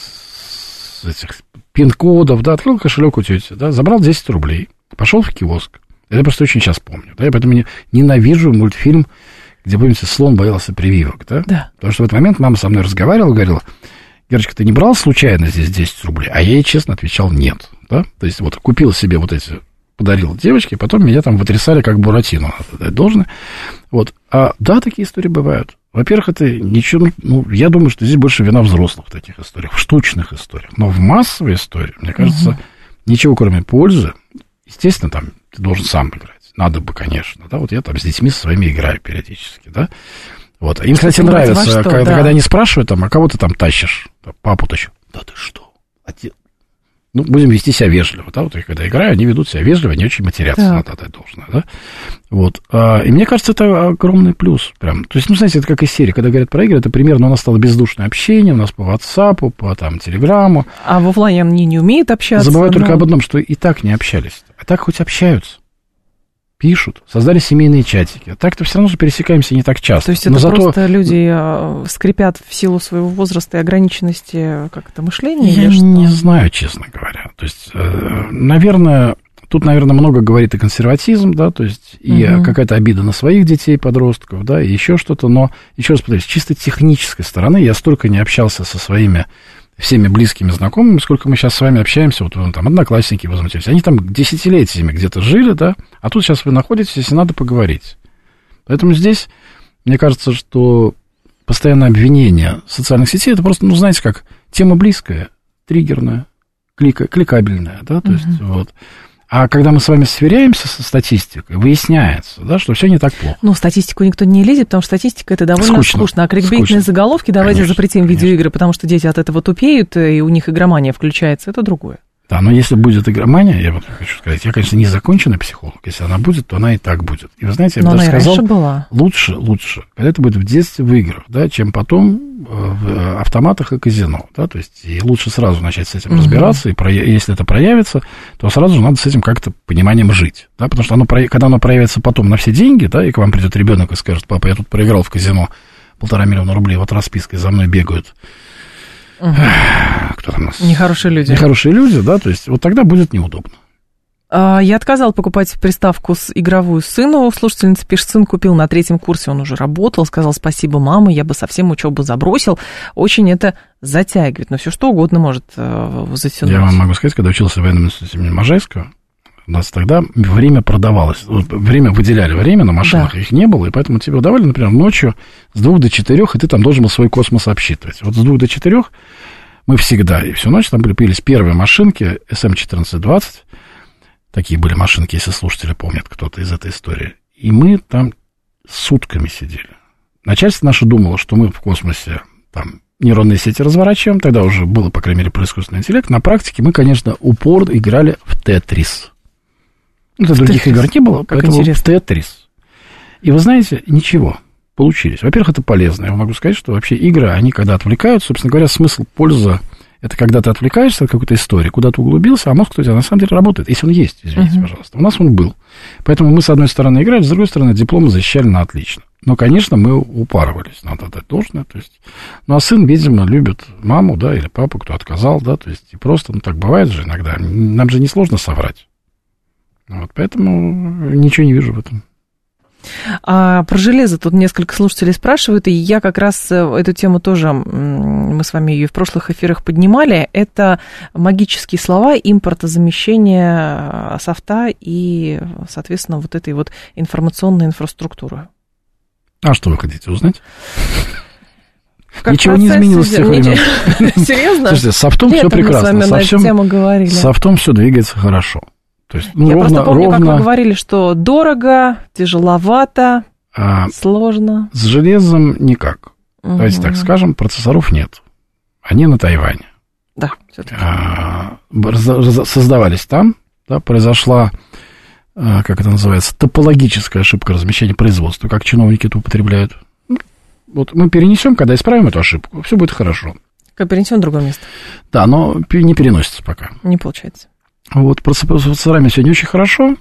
с этих пин-кодов, да? Открыл кошелек у тети, да? Забрал десять рублей. Пошел в киоск. Это я просто очень сейчас помню, да? Я поэтому не, ненавижу мультфильм, где, помните, слон боялся прививок, да? Да. Потому что в этот момент мама со мной разговаривала, говорила: Герочка, ты не брал случайно здесь десять рублей? А я ей честно отвечал: нет, да? То есть вот купил себе вот эти... подарил девочке, потом меня там вытрясали как Буратино, надо дать должное. Вот. А да, такие истории бывают. Во-первых, это ничего, ну, я думаю, что здесь больше вина взрослых в таких историях, в штучных историях. Но в массовой истории, мне кажется, угу. ничего кроме пользы. Естественно, там ты должен сам играть. Надо бы, конечно, да. Вот я там с детьми со своими играю периодически, да. Вот. Им, кстати, нравится, что, когда, да. когда они спрашивают, там, а кого ты там тащишь? Папу тащу. Да ты что? Отец. Ну, будем вести себя вежливо, да, вот я когда играю, они ведут себя вежливо, они очень матерятся, надо отдать должное, да, вот, а, и мне кажется, это огромный плюс, прям, то есть, ну, знаете, это как из серии, когда говорят про игры, это примерно у нас стало бездушное общение, у нас по WhatsApp, по, там, Телеграму. А в офлайн они не умеют общаться. Забывают но... только об одном, что и так не общались, а так хоть общаются. Пишут, создали семейные чатики. Так-то все равно же пересекаемся не так часто. То есть это зато... просто люди скрипят в силу своего возраста и ограниченности как-то мышления? Я не знаю, честно говоря. То есть, наверное, тут, наверное, много говорит и консерватизм, да, то есть и угу. какая-то обида на своих детей, подростков, да, и еще что-то. Но, еще раз повторюсь, чисто технической стороны я столько не общался со своими всеми близкими знакомыми, сколько мы сейчас с вами общаемся, вот там одноклассники возмутились, они там десятилетиями где-то жили, да, а тут сейчас вы находитесь, и надо поговорить. Поэтому здесь, мне кажется, что постоянное обвинение социальных сетей, это просто, ну, знаете, как тема близкая, триггерная, клика, кликабельная, да, то mm-hmm. есть вот. А когда мы с вами сверяемся со статистикой, выясняется, да, что все не так плохо. Ну, статистику никто не лезет, потому что статистика это довольно скучно. скучно. А кликбейтные заголовки, давайте конечно, запретим конечно. видеоигры, потому что дети от этого тупеют, и у них игромания включается, это другое. Да, но если будет игромания, я вот хочу сказать, я, конечно, не законченный психолог. Если она будет, то она и так будет. И вы знаете, я бы даже сказал, была. лучше, лучше, когда это будет в детстве в играх, да, чем потом в автоматах и казино, да, то есть и лучше сразу начать с этим угу. разбираться, и про, если это проявится, то сразу же надо с этим как-то пониманием жить, да, потому что оно, когда оно проявится потом на все деньги, да, и к вам придет ребенок и скажет: папа, я тут проиграл в казино полтора миллиона рублей, вот распиской за мной бегают. Угу. Кто там у нас? Нехорошие люди. Нехорошие люди, да, то есть вот тогда будет неудобно. Я отказал покупать приставку с игровую сыну. Слушательница пишет: сын купил на третьем курсе, он уже работал, сказал: спасибо, мама, я бы совсем учебу забросил. Очень это затягивает, но все что угодно может затянуть. Я вам могу сказать, когда учился в военном институте имени Можайского, у нас тогда время продавалось. Время выделяли время на машинах, да. их не было, и поэтому тебе давали, например, ночью с двух до четырех, и ты там должен был свой космос обсчитывать. Вот с двух до четырех мы всегда, и всю ночь там были, появились первые машинки эс эм четырнадцать двадцать. Такие были машинки, если слушатели помнят, кто-то из этой истории. И мы там сутками сидели. Начальство наше думало, что мы в космосе там нейронные сети разворачиваем. Тогда уже было, по крайней мере, про искусственный интеллект. На практике мы, конечно, упорно играли в Тетрис. Это других игр не было, как поэтому интересно. В Тетрис. И вы знаете, ничего, получились. Во-первых, это полезно. Я могу сказать, что вообще игры, они когда отвлекают, собственно говоря, смысл, польза, это когда ты отвлекаешься от какой-то истории, куда-то углубился, а мозг у тебя на самом деле работает, если он есть, извините, uh-huh. пожалуйста. У нас он был. Поэтому мы, с одной стороны, играли, с другой стороны, дипломы защищали на отлично. Но, конечно, мы упарывались, надо отдать должное. То есть, ну, а сын, видимо, любит маму, да, или папу, кто отказал, да, то есть, и просто, ну, так бывает же иногда. Нам же несложно соврать. Вот, поэтому ничего не вижу в этом. А про железо тут несколько слушателей спрашивают, и я как раз эту тему тоже, мы с вами ее в прошлых эфирах поднимали, это магические слова импортозамещения софта и, соответственно, вот этой вот информационной инфраструктуры. А что вы хотите узнать? Как Ничего не изменилось с тех времен. Серьезно? Слушайте, с софтом все прекрасно. Мы с вами на эту тему говорили. С софтом все двигается хорошо. То есть, ну, Я ровно, просто помню, ровно... как вы говорили, что дорого, тяжеловато, а, сложно. С железом никак. Угу. Давайте так скажем, процессоров нет. Они на Тайване. Да, все-таки. А, создавались там, да, произошла, как это называется, топологическая ошибка размещения производства, как чиновники это употребляют. Вот мы перенесем, когда исправим эту ошибку, все будет хорошо. Как перенесем в другое место. Да, но не переносится пока. Не получается. Вот, с процессорами все не очень хорошо,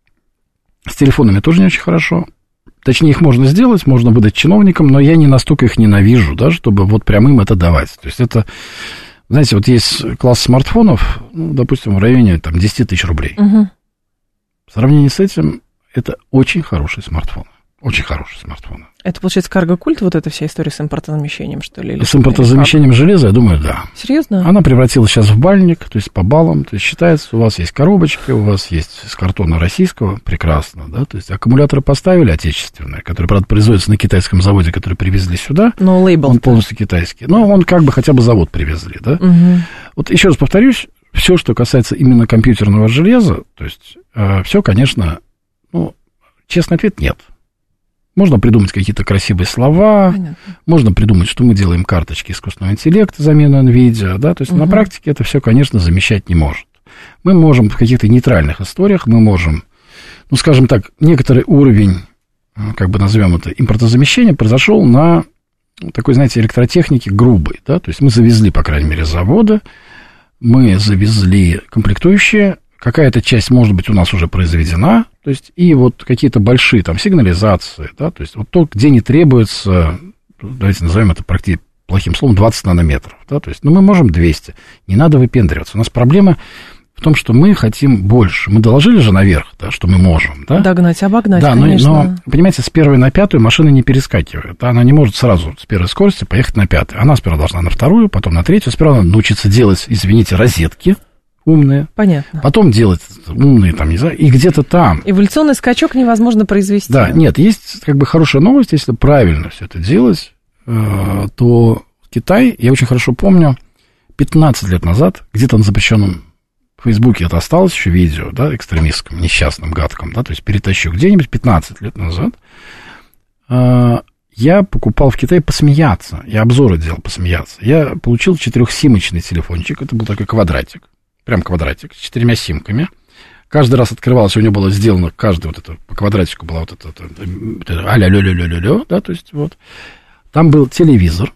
с телефонами тоже не очень хорошо. Точнее, их можно сделать, можно выдать чиновникам, но я не настолько их ненавижу, да, чтобы вот прям им это давать. То есть это, знаете, вот есть класс смартфонов, ну, допустим, в районе там, десять тысяч рублей. Угу. В сравнении с этим это очень хороший смартфон. Очень хороший смартфон. Это, получается, карго-культ, вот эта вся история с импортозамещением, что ли? Или с импортозамещением железа, я думаю, да. Серьезно? Она превратилась сейчас в бальник, то есть по баллам. То есть считается, у вас есть коробочки, у вас есть из картона российского, прекрасно, да. То есть аккумуляторы поставили отечественные, которые, правда, производятся на китайском заводе, который привезли сюда. Но лейбл. Он полностью китайский. Но он как бы хотя бы завод привезли, да. Угу. Вот еще раз повторюсь, все, что касается именно компьютерного железа, то есть э, все, конечно, ну, честный ответ – нет. Можно придумать какие-то красивые слова, понятно. Можно придумать, что мы делаем карточки искусственного интеллекта, замену NVIDIA, да, то есть угу. на практике это все, конечно, замещать не может. Мы можем в каких-то нейтральных историях, мы можем, ну, скажем так, некоторый уровень, как бы назовем это, импортозамещения произошел на такой, знаете, электротехнике грубой, да, то есть мы завезли, по крайней мере, с завода, мы завезли комплектующие, какая-то часть, может быть, у нас уже произведена, то есть, и вот какие-то большие там сигнализации, да, то есть, вот то, где не требуется, давайте назовем это практически плохим словом, двадцать нанометров, да, то есть, ну, мы можем двести, не надо выпендриваться. У нас проблема в том, что мы хотим больше. Мы доложили же наверх, да, что мы можем, да. Догнать, обогнать, да, конечно. Но, но, понимаете, с первой на пятую машина не перескакивает, да, она не может сразу с первой скорости поехать на пятую. Она сперва должна на вторую, потом на третью, сперва надо научиться делать, извините, розетки, умные. Понятно. Потом делать умные, там, не знаю, и где-то там. Эволюционный скачок невозможно произвести. Да, нет, есть как бы хорошая новость, если правильно все это делать, то Китай, я очень хорошо помню, пятнадцать лет назад, где-то на запрещенном в Фейсбуке это осталось еще видео, да, экстремистском, несчастным, гадком, да, то есть перетащу где-нибудь пятнадцать лет назад, я покупал в Китае посмеяться, я обзоры делал посмеяться, я получил четырехсимочный телефончик, это был такой квадратик, прям квадратик, с четырьмя симками. Каждый раз открывалось, у него было сделано, каждый вот это, по квадратику была вот это, это, это а-ля-ля-ля-ля-ля, да, то есть вот. Там был телевизор,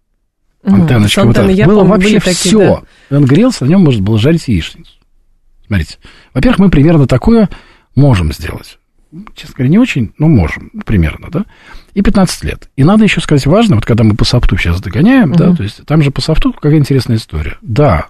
антенночка, вот это. Было вообще все. Да. Он грелся, на нем можно было жарить яичницу. Смотрите. Во-первых, мы примерно такое можем сделать. Честно говоря, не очень, но можем, примерно, да. И пятнадцать лет. И надо еще сказать важно, вот когда мы по софту сейчас догоняем, угу. да, то есть там же по софту какая интересная история. Да,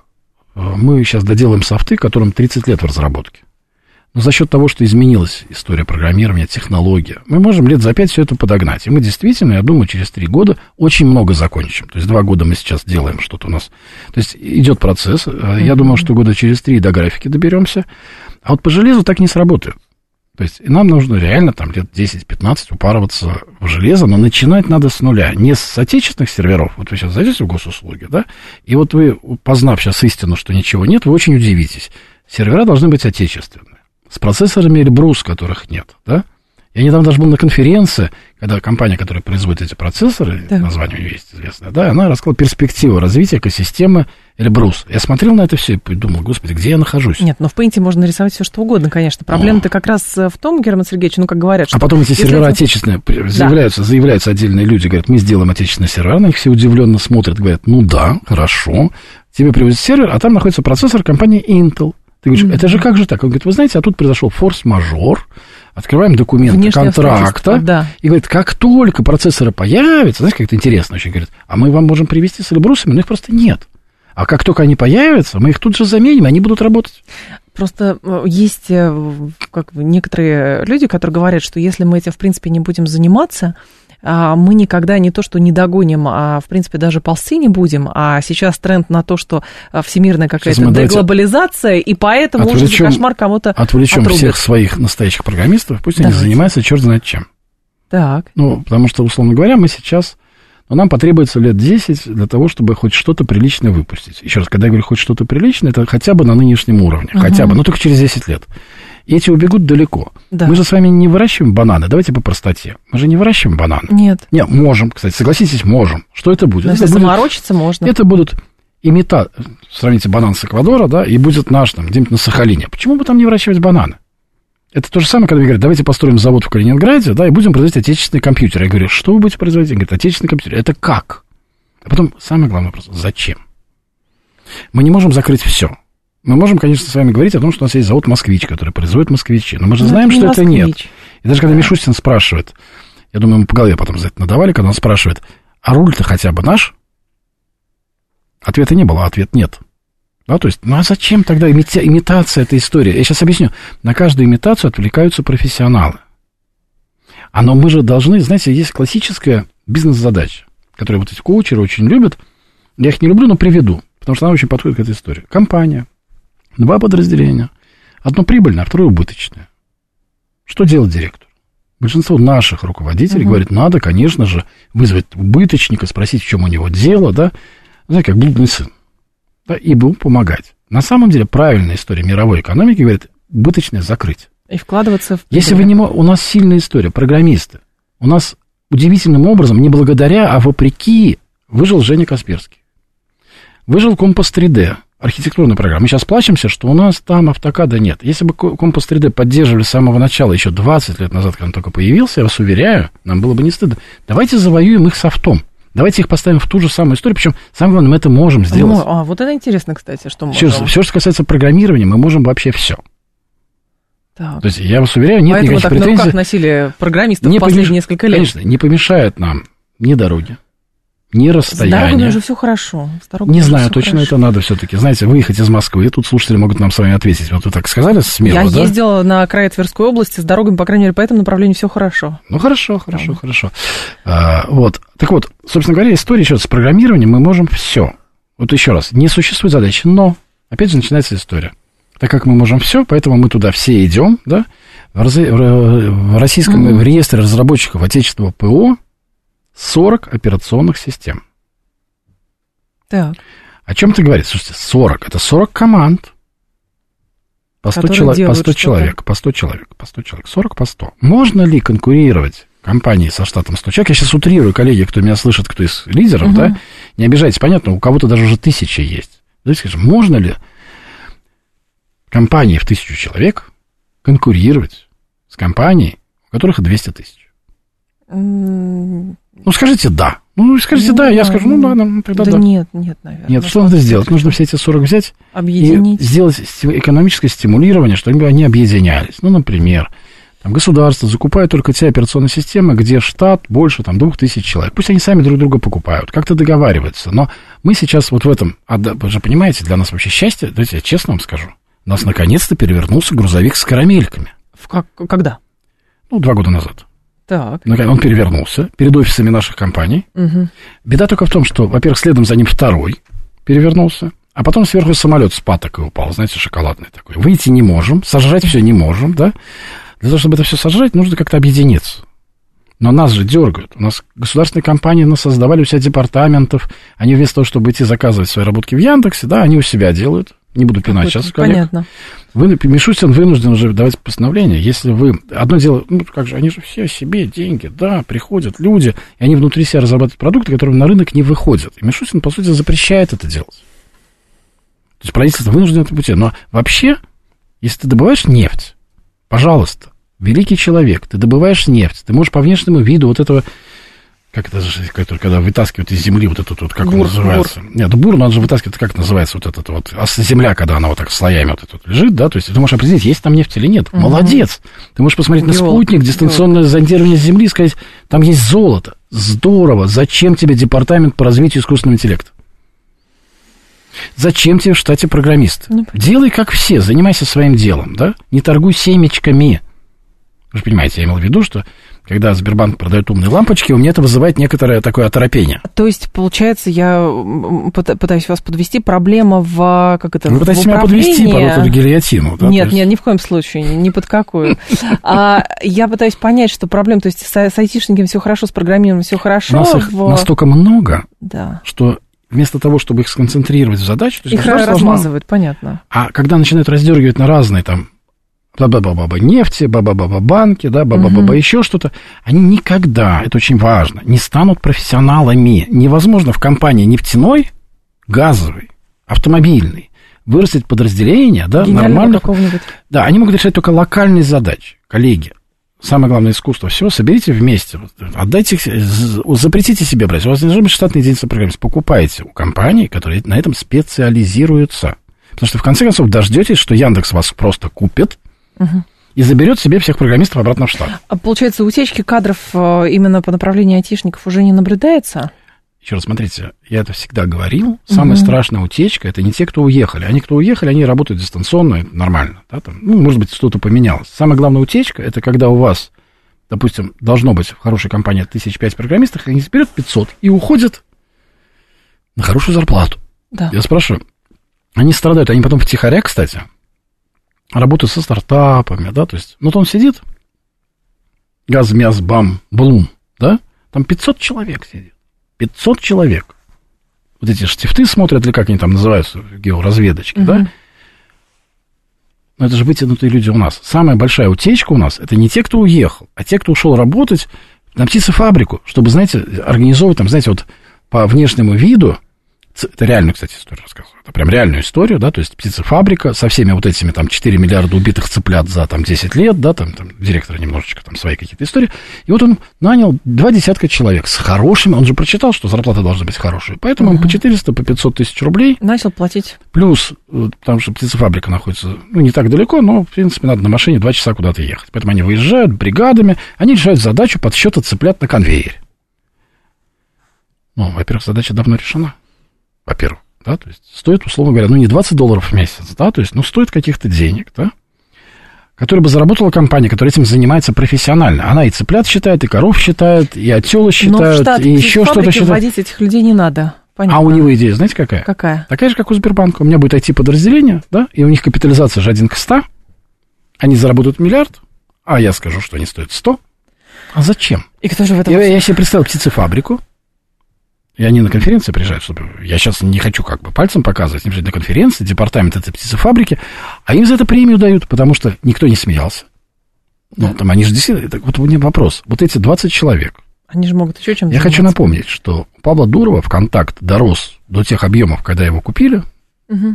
мы сейчас доделаем софты, которым тридцать лет в разработке. Но за счет того, что изменилась история программирования, технология, мы можем лет за пять все это подогнать. И мы действительно, я думаю, через три года очень много закончим. То есть два года мы сейчас делаем что-то у нас. То есть идет процесс. Mm-hmm. Я думаю, что года через три до графики доберемся. А вот по железу так не сработает. То есть нам нужно реально там лет десять-пятнадцать упарываться в железо, но начинать надо с нуля. Не с отечественных серверов. Вот вы сейчас зайдете в госуслуги, да, и вот вы, познав сейчас истину, что ничего нет, вы очень удивитесь. Сервера должны быть отечественные. С процессорами Эльбрус, которых нет, да? Я недавно даже был на конференции, когда компания, которая производит эти процессоры, да. название у нее есть известное, да, она рассказала перспективу развития экосистемы Эльбрус. Я смотрел на это все и думал, господи, где я нахожусь? Нет, но в Paint можно рисовать все, что угодно, конечно. Проблема-то как раз в том, Герман Сергеевич, ну, как говорят, что... А потом эти сервера это... отечественные, заявляются, да. заявляются отдельные люди, говорят, мы сделаем отечественные сервера, на них все удивленно смотрят, говорят, ну да, хорошо, тебе привозят сервер, а там находится процессор компании Intel. Ты говоришь, mm-hmm. это же как же так? Он говорит, вы знаете, а тут произошел форс-мажор, открываем документы внешнее контракта, да. и говорит, как только процессоры появятся, знаете, как это интересно очень, говорит, а мы вам можем привезти с Эльбрусами, но их просто нет. А как только они появятся, мы их тут же заменим, и они будут работать. Просто есть как бы, некоторые люди, которые говорят, что если мы этим, в принципе, не будем заниматься, мы никогда не то, что не догоним, а, в принципе, даже ползти не будем. А сейчас тренд на то, что всемирная какая-то деглобализация, и поэтому отвлечем, ужас и кошмар кого-то Отвлечем отрубит. Всех своих настоящих программистов, пусть Давайте. Они занимаются черт знает чем. Так. Ну, потому что, условно говоря, мы сейчас... Но нам потребуется лет десять для того, чтобы хоть что-то приличное выпустить. Еще раз, когда я говорю хоть что-то приличное, это хотя бы на нынешнем уровне. Uh-huh. Хотя бы, но только через десять лет. И эти убегут далеко. Да. Мы же с вами не выращиваем бананы. Давайте по простоте. Мы же не выращиваем бананы. Нет. Нет, можем, кстати, согласитесь, можем. Что это будет? Но это если будет, заморочиться можно. Это будут имита... Сравните банан с Эквадора, да, и будет наш там где-нибудь на Сахалине. Почему бы там не выращивать бананы? Это то же самое, когда мне говорят, давайте построим завод в Калининграде, да, и будем производить отечественные компьютеры. Я говорю, что вы будете производить? Они говорят, отечественные компьютеры. Это как? А потом самый главный вопрос, зачем? Мы не можем закрыть все. Мы можем, конечно, с вами говорить о том, что у нас есть завод «Москвич», который производит москвичи. Но мы же но знаем, это что москвич. Это нет. И даже когда Мишустин спрашивает, я думаю, ему по голове потом за это надавали, когда он спрашивает, а руль-то хотя бы наш? Ответа не было, а ответ нет. Да, то есть, ну а зачем тогда имита- имитация этой истории? Я сейчас объясню. На каждую имитацию отвлекаются профессионалы. А но мы же должны, знаете, есть классическая бизнес-задача, которую вот эти коучеры очень любят. Я их не люблю, но приведу, потому что она очень подходит к этой истории. Компания, два подразделения. Одно прибыльное, а второе убыточное. Что делать директор? Большинство наших руководителей uh-huh. говорит, надо, конечно же, вызвать убыточника, спросить, в чем у него дело, да, знаете, как блудный сын, да, и ему помогать. На самом деле правильная история мировой экономики говорит, убыточное закрыть. И вкладываться в... Если вы не можете... У нас сильная история, программисты. У нас удивительным образом, не благодаря, а вопреки, выжил Женя Касперский. Выжил Компас три дэ, архитектурная программа. Мы сейчас плачемся, что у нас там автокада нет. Если бы Компас три дэ поддерживали с самого начала, еще двадцать лет назад, когда он только появился, я вас уверяю, нам было бы не стыдно. Давайте завоюем их софтом. Давайте их поставим в ту же самую историю. Причем, самое главное, мы это можем сделать. А, вот это интересно, кстати, что мы все, можем. Все, что касается программирования, мы можем вообще все. Так. То есть, я вас уверяю, нет поэтому никаких так претензий. На руках носили программистов не последние помеш... несколько лет. Конечно, не помешает нам ни дороги, ни расстояние. С дорогами уже все хорошо. Не знаю, точно хорошо. Это надо все-таки. Знаете, выехать из Москвы, тут слушатели могут нам с вами ответить. Вот вы так сказали смело, Я да? ездила на крае Тверской области, с дорогами, по крайней мере, по этому направлению все хорошо. Ну, хорошо, хорошо, да. хорошо. А, вот. Так вот, собственно говоря, история еще с программированием, мы можем все. Вот еще раз, не существует задачи, но, опять же, начинается история. Так как мы можем все, поэтому мы туда все идем, да? В, раз... в российском mm-hmm. в реестре разработчиков отечественного ПО сорок операционных систем. Так. О чем ты говоришь? Слушайте, сорок. Это сорок команд. По сто, чело... по сто человек. По сто человек. По сто человек. сорок по сто. Можно ли конкурировать компании со штатом сто человек? Я сейчас утрирую, коллеги, кто меня слышит, кто из лидеров, угу. да? Не обижайтесь, понятно, у кого-то даже уже тысяча есть. Давайте скажем, можно ли компании в тысячу человек конкурировать с компанией, у которых двести тысяч? Mm. Ну, скажите «да». Ну, скажите ну, «да», да, я скажу «ну да, ну, тогда да». Да нет, нет, наверное. Нет, что надо сделать? Нужно все эти сорок взять объединить. И сделать экономическое стимулирование, чтобы они объединялись. Ну, например, там, государство закупает только те операционные системы, где штат больше там, двух тысяч человек. Пусть они сами друг друга покупают, как-то договариваются. Но мы сейчас вот в этом, а, вы же понимаете, для нас вообще счастье, давайте я честно вам скажу, у нас наконец-то перевернулся грузовик с карамельками. В как, когда? Ну, два года назад. Так. Он перевернулся перед офисами наших компаний. Угу. Беда только в том, что, во-первых, следом за ним второй перевернулся, а потом сверху самолет с патокой упал, знаете, шоколадный такой. Выйти не можем, сожрать все не можем, да? Для того, чтобы это все сожрать, нужно как-то объединиться. Но нас же дергают. У нас государственные компании нас создавали у себя департаментов. Они вместо того, чтобы идти заказывать свои работки в Яндексе, да, они у себя делают. Не буду пинать вот, сейчас коллег. Понятно. Вы, Мишустин вынужден уже давать постановление. Если вы... Одно дело, ну, как же, они же все себе деньги, да, приходят люди, и они внутри себя разрабатывают продукты, которые на рынок не выходят. И Мишустин, по сути, запрещает это делать. То есть правительство вынуждено это пути. Но вообще, если ты добываешь нефть, пожалуйста, великий человек, ты добываешь нефть, ты можешь по внешнему виду вот этого... Как это же, когда вытаскивают из земли вот этот вот, как бур, он называется? Бур. Нет, бур, но он же вытаскивает, как называется вот этот вот, а земля, когда она вот так слоями вот это вот лежит, да, то есть ты можешь определить, есть там нефть или нет. Угу. Молодец! Ты можешь посмотреть Геолог. на спутник, дистанционное зондирование Земли и сказать, там есть золото. Здорово! Зачем тебе департамент по развитию искусственного интеллекта? Зачем тебе в штате программист? Ну, делай как все, занимайся своим делом, да? Не торгуй семечками. Вы же понимаете, я имел в виду, что когда Сбербанк продает умные лампочки, у меня это вызывает некоторое такое оторопение. То есть, получается, я пытаюсь вас подвести, проблема в... Как это, Вы пытаетесь меня подвести под эту гильотину, да? Нет, есть... нет, ни в коем случае, ни под какую. А я пытаюсь понять, что проблема, то есть с айтишниками все хорошо, с программированием все хорошо. У нас их в... настолько много, да. что вместо того, чтобы их сконцентрировать в задачу... Их размазывают, понятно. А когда начинают раздергивать на разные там... Ба-ба-ба-ба нефти, ба-ба-ба-ба банки, да, ба-ба-ба-ба угу. еще что-то, они никогда, это очень важно, не станут профессионалами. Невозможно в компании нефтяной, газовый, автомобильный, вырастить подразделение, да, нормально. Да, они могут решать только локальные задачи, коллеги. Самое главное искусство всего, соберите вместе, отдайте, запретите себе брать. У вас не должен быть штатный единица программист. Покупайте у компаний, которые на этом специализируются. Потому что в конце концов дождетесь, что Яндекс вас просто купит угу. и заберет себе всех программистов обратно в штат. А получается, утечки кадров именно по направлению айтишников уже не наблюдается? Еще раз, смотрите, я это всегда говорил. Самая угу. страшная утечка – это не те, кто уехали. Они, кто уехали, они работают дистанционно, это нормально. Да, там, ну, может быть, что-то поменялось. Самая главная утечка – это когда у вас, допустим, должно быть в хорошей компании тысяч пять программистов, они берут пятьсот и уходят на хорошую зарплату. Да. Я спрашиваю, они страдают, они потом втихаря, кстати, работают со стартапами, да, то есть, ну, вот он сидит, газ, мяс, бам, блум, да, там пятьсот человек сидит. пятьсот человек. Вот эти штифты смотрят, или как они там называются, георазведочки, угу. да? Но это же вытянутые люди у нас. Самая большая утечка у нас, это не те, кто уехал, а те, кто ушел работать на птицефабрику, чтобы, знаете, организовывать там, знаете, вот по внешнему виду, это реальную, кстати, историю рассказываю, это прям реальную историю, да, то есть птицефабрика со всеми вот этими там четыре миллиарда убитых цыплят за там десять лет, да, там, там директор немножечко там свои какие-то истории, и вот он нанял два десятка человек с хорошими, он же прочитал, что зарплата должна быть хорошая, поэтому uh-huh. он по четыреста, по пятьсот тысяч рублей начал платить. Плюс, потому что птицефабрика находится, ну, не так далеко, но, в принципе, надо на машине два часа куда-то ехать, поэтому они выезжают бригадами, они решают задачу подсчета цыплят на конвейере. Ну, во-первых, задача давно решена. Во-первых, да, то есть стоит, условно говоря, ну, не двадцать долларов в месяц, да, то есть, ну, стоит каких-то денег, да, которые бы заработала компания, которая этим занимается профессионально. Она и цыплят считает, и коров считает, и отёла считает, и еще что-то считает. Вводить этих людей не надо. Понятно. А у него идея, знаете, какая? Какая? Такая же, как у Сбербанка. У меня будет ай ти-подразделение, да, и у них капитализация же один к ста. Они заработают миллиард, а я скажу, что они стоят сто. А зачем? И кто же в этом? Я, я себе представил птицефабрику. И они на конференции приезжают, чтобы... Я сейчас не хочу как бы пальцем показывать. Они приезжают на конференции, департамент этой птицефабрики, а им за это премию дают, потому что никто не смеялся. Ну, да. Там они же действительно... Это, вот у меня вопрос. Вот эти двадцать человек... Они же могут еще чем-то Я заниматься. хочу напомнить, что у Павла Дурова ВКонтакт дорос до тех объемов, когда его купили, угу.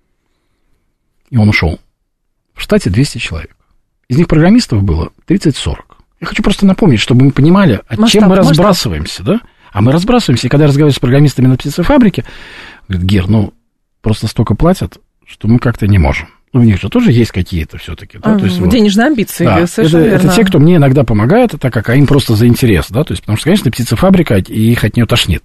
и он ушел. В штате двести человек. Из них программистов было тридцать-сорок. Я хочу просто напомнить, чтобы мы понимали, от масштаб, чем мы масштаб. разбрасываемся, да? А мы разбрасываемся, и когда я разговариваю с программистами на птицефабрике, говорят, Гер, ну, просто столько платят, что мы как-то не можем. Ну, у них же тоже есть какие-то все-таки, да? А, то есть, денежные вот, амбиции, да, совершенно это, верно. это те, кто мне иногда помогает, так как, а им просто за интерес, да? То есть, потому что, конечно, птицефабрика, и их от нее тошнит.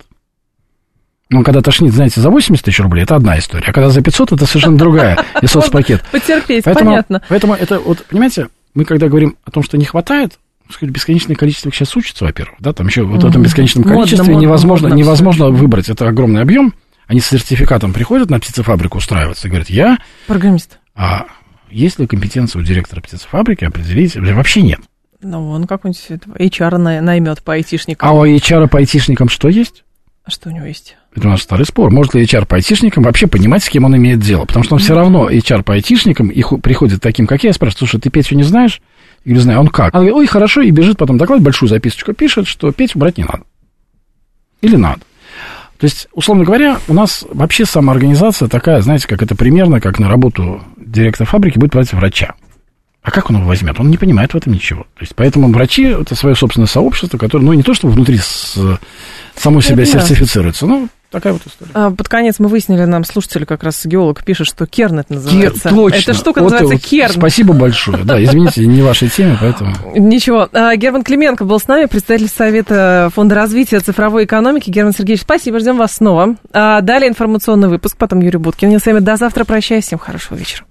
Но когда тошнит, знаете, за восемьдесят тысяч рублей, это одна история, а когда за пятьсот, это совершенно другая, и соцпакет. Потерпеть, поэтому, понятно. Поэтому это, вот, понимаете, мы когда говорим о том, что не хватает, сказать, бесконечное количество их сейчас учатся, во-первых, да, там еще mm-hmm. вот в этом бесконечном количестве модно, невозможно, модно, невозможно выбрать, это огромный объем. Они с сертификатом приходят на птицефабрику устраиваться и говорят, я... Программист. А есть ли компетенция у директора птицефабрики определить? Вообще нет. Ну, он какой-нибудь эйч ар наймет по айтишникам. А у эйч ар по айтишникам что есть? А что у него есть? Это у нас старый спор. Может ли эйч ар по айтишникам вообще понимать, с кем он имеет дело? Потому что он mm-hmm. все равно, эйч ар по айтишникам, их приходит таким, как я, я спрашиваю, слушай, ты Петю не знаешь? Я говорю, знаю, он как? Он говорит, ой, хорошо, и бежит потом доклад, большую записочку пишет, что Петю брать не надо. Или надо. То есть, условно говоря, у нас вообще самоорганизация такая, знаете, как это примерно, как на работу директор фабрики будет брать врача. А как он его возьмет? Он не понимает в этом ничего. То есть, поэтому врачи – это свое собственное сообщество, которое, ну, не то, что внутри с, само себя это сертифицируется, но такая вот история. А, под конец мы выяснили, нам слушатель, как раз геолог, пишет, что керн это называется. Кер, точно. Эта штука вот называется вот, керн. Спасибо большое. Да, извините, не вашей теме, поэтому... Ничего. Герман Клименко был с нами, председатель Совета Фонда развития цифровой экономики. Герман Сергеевич, спасибо, ждем вас снова. Далее информационный выпуск, потом Юрий Буткин. Я с вами до завтра прощаюсь. Всем хорошего вечера.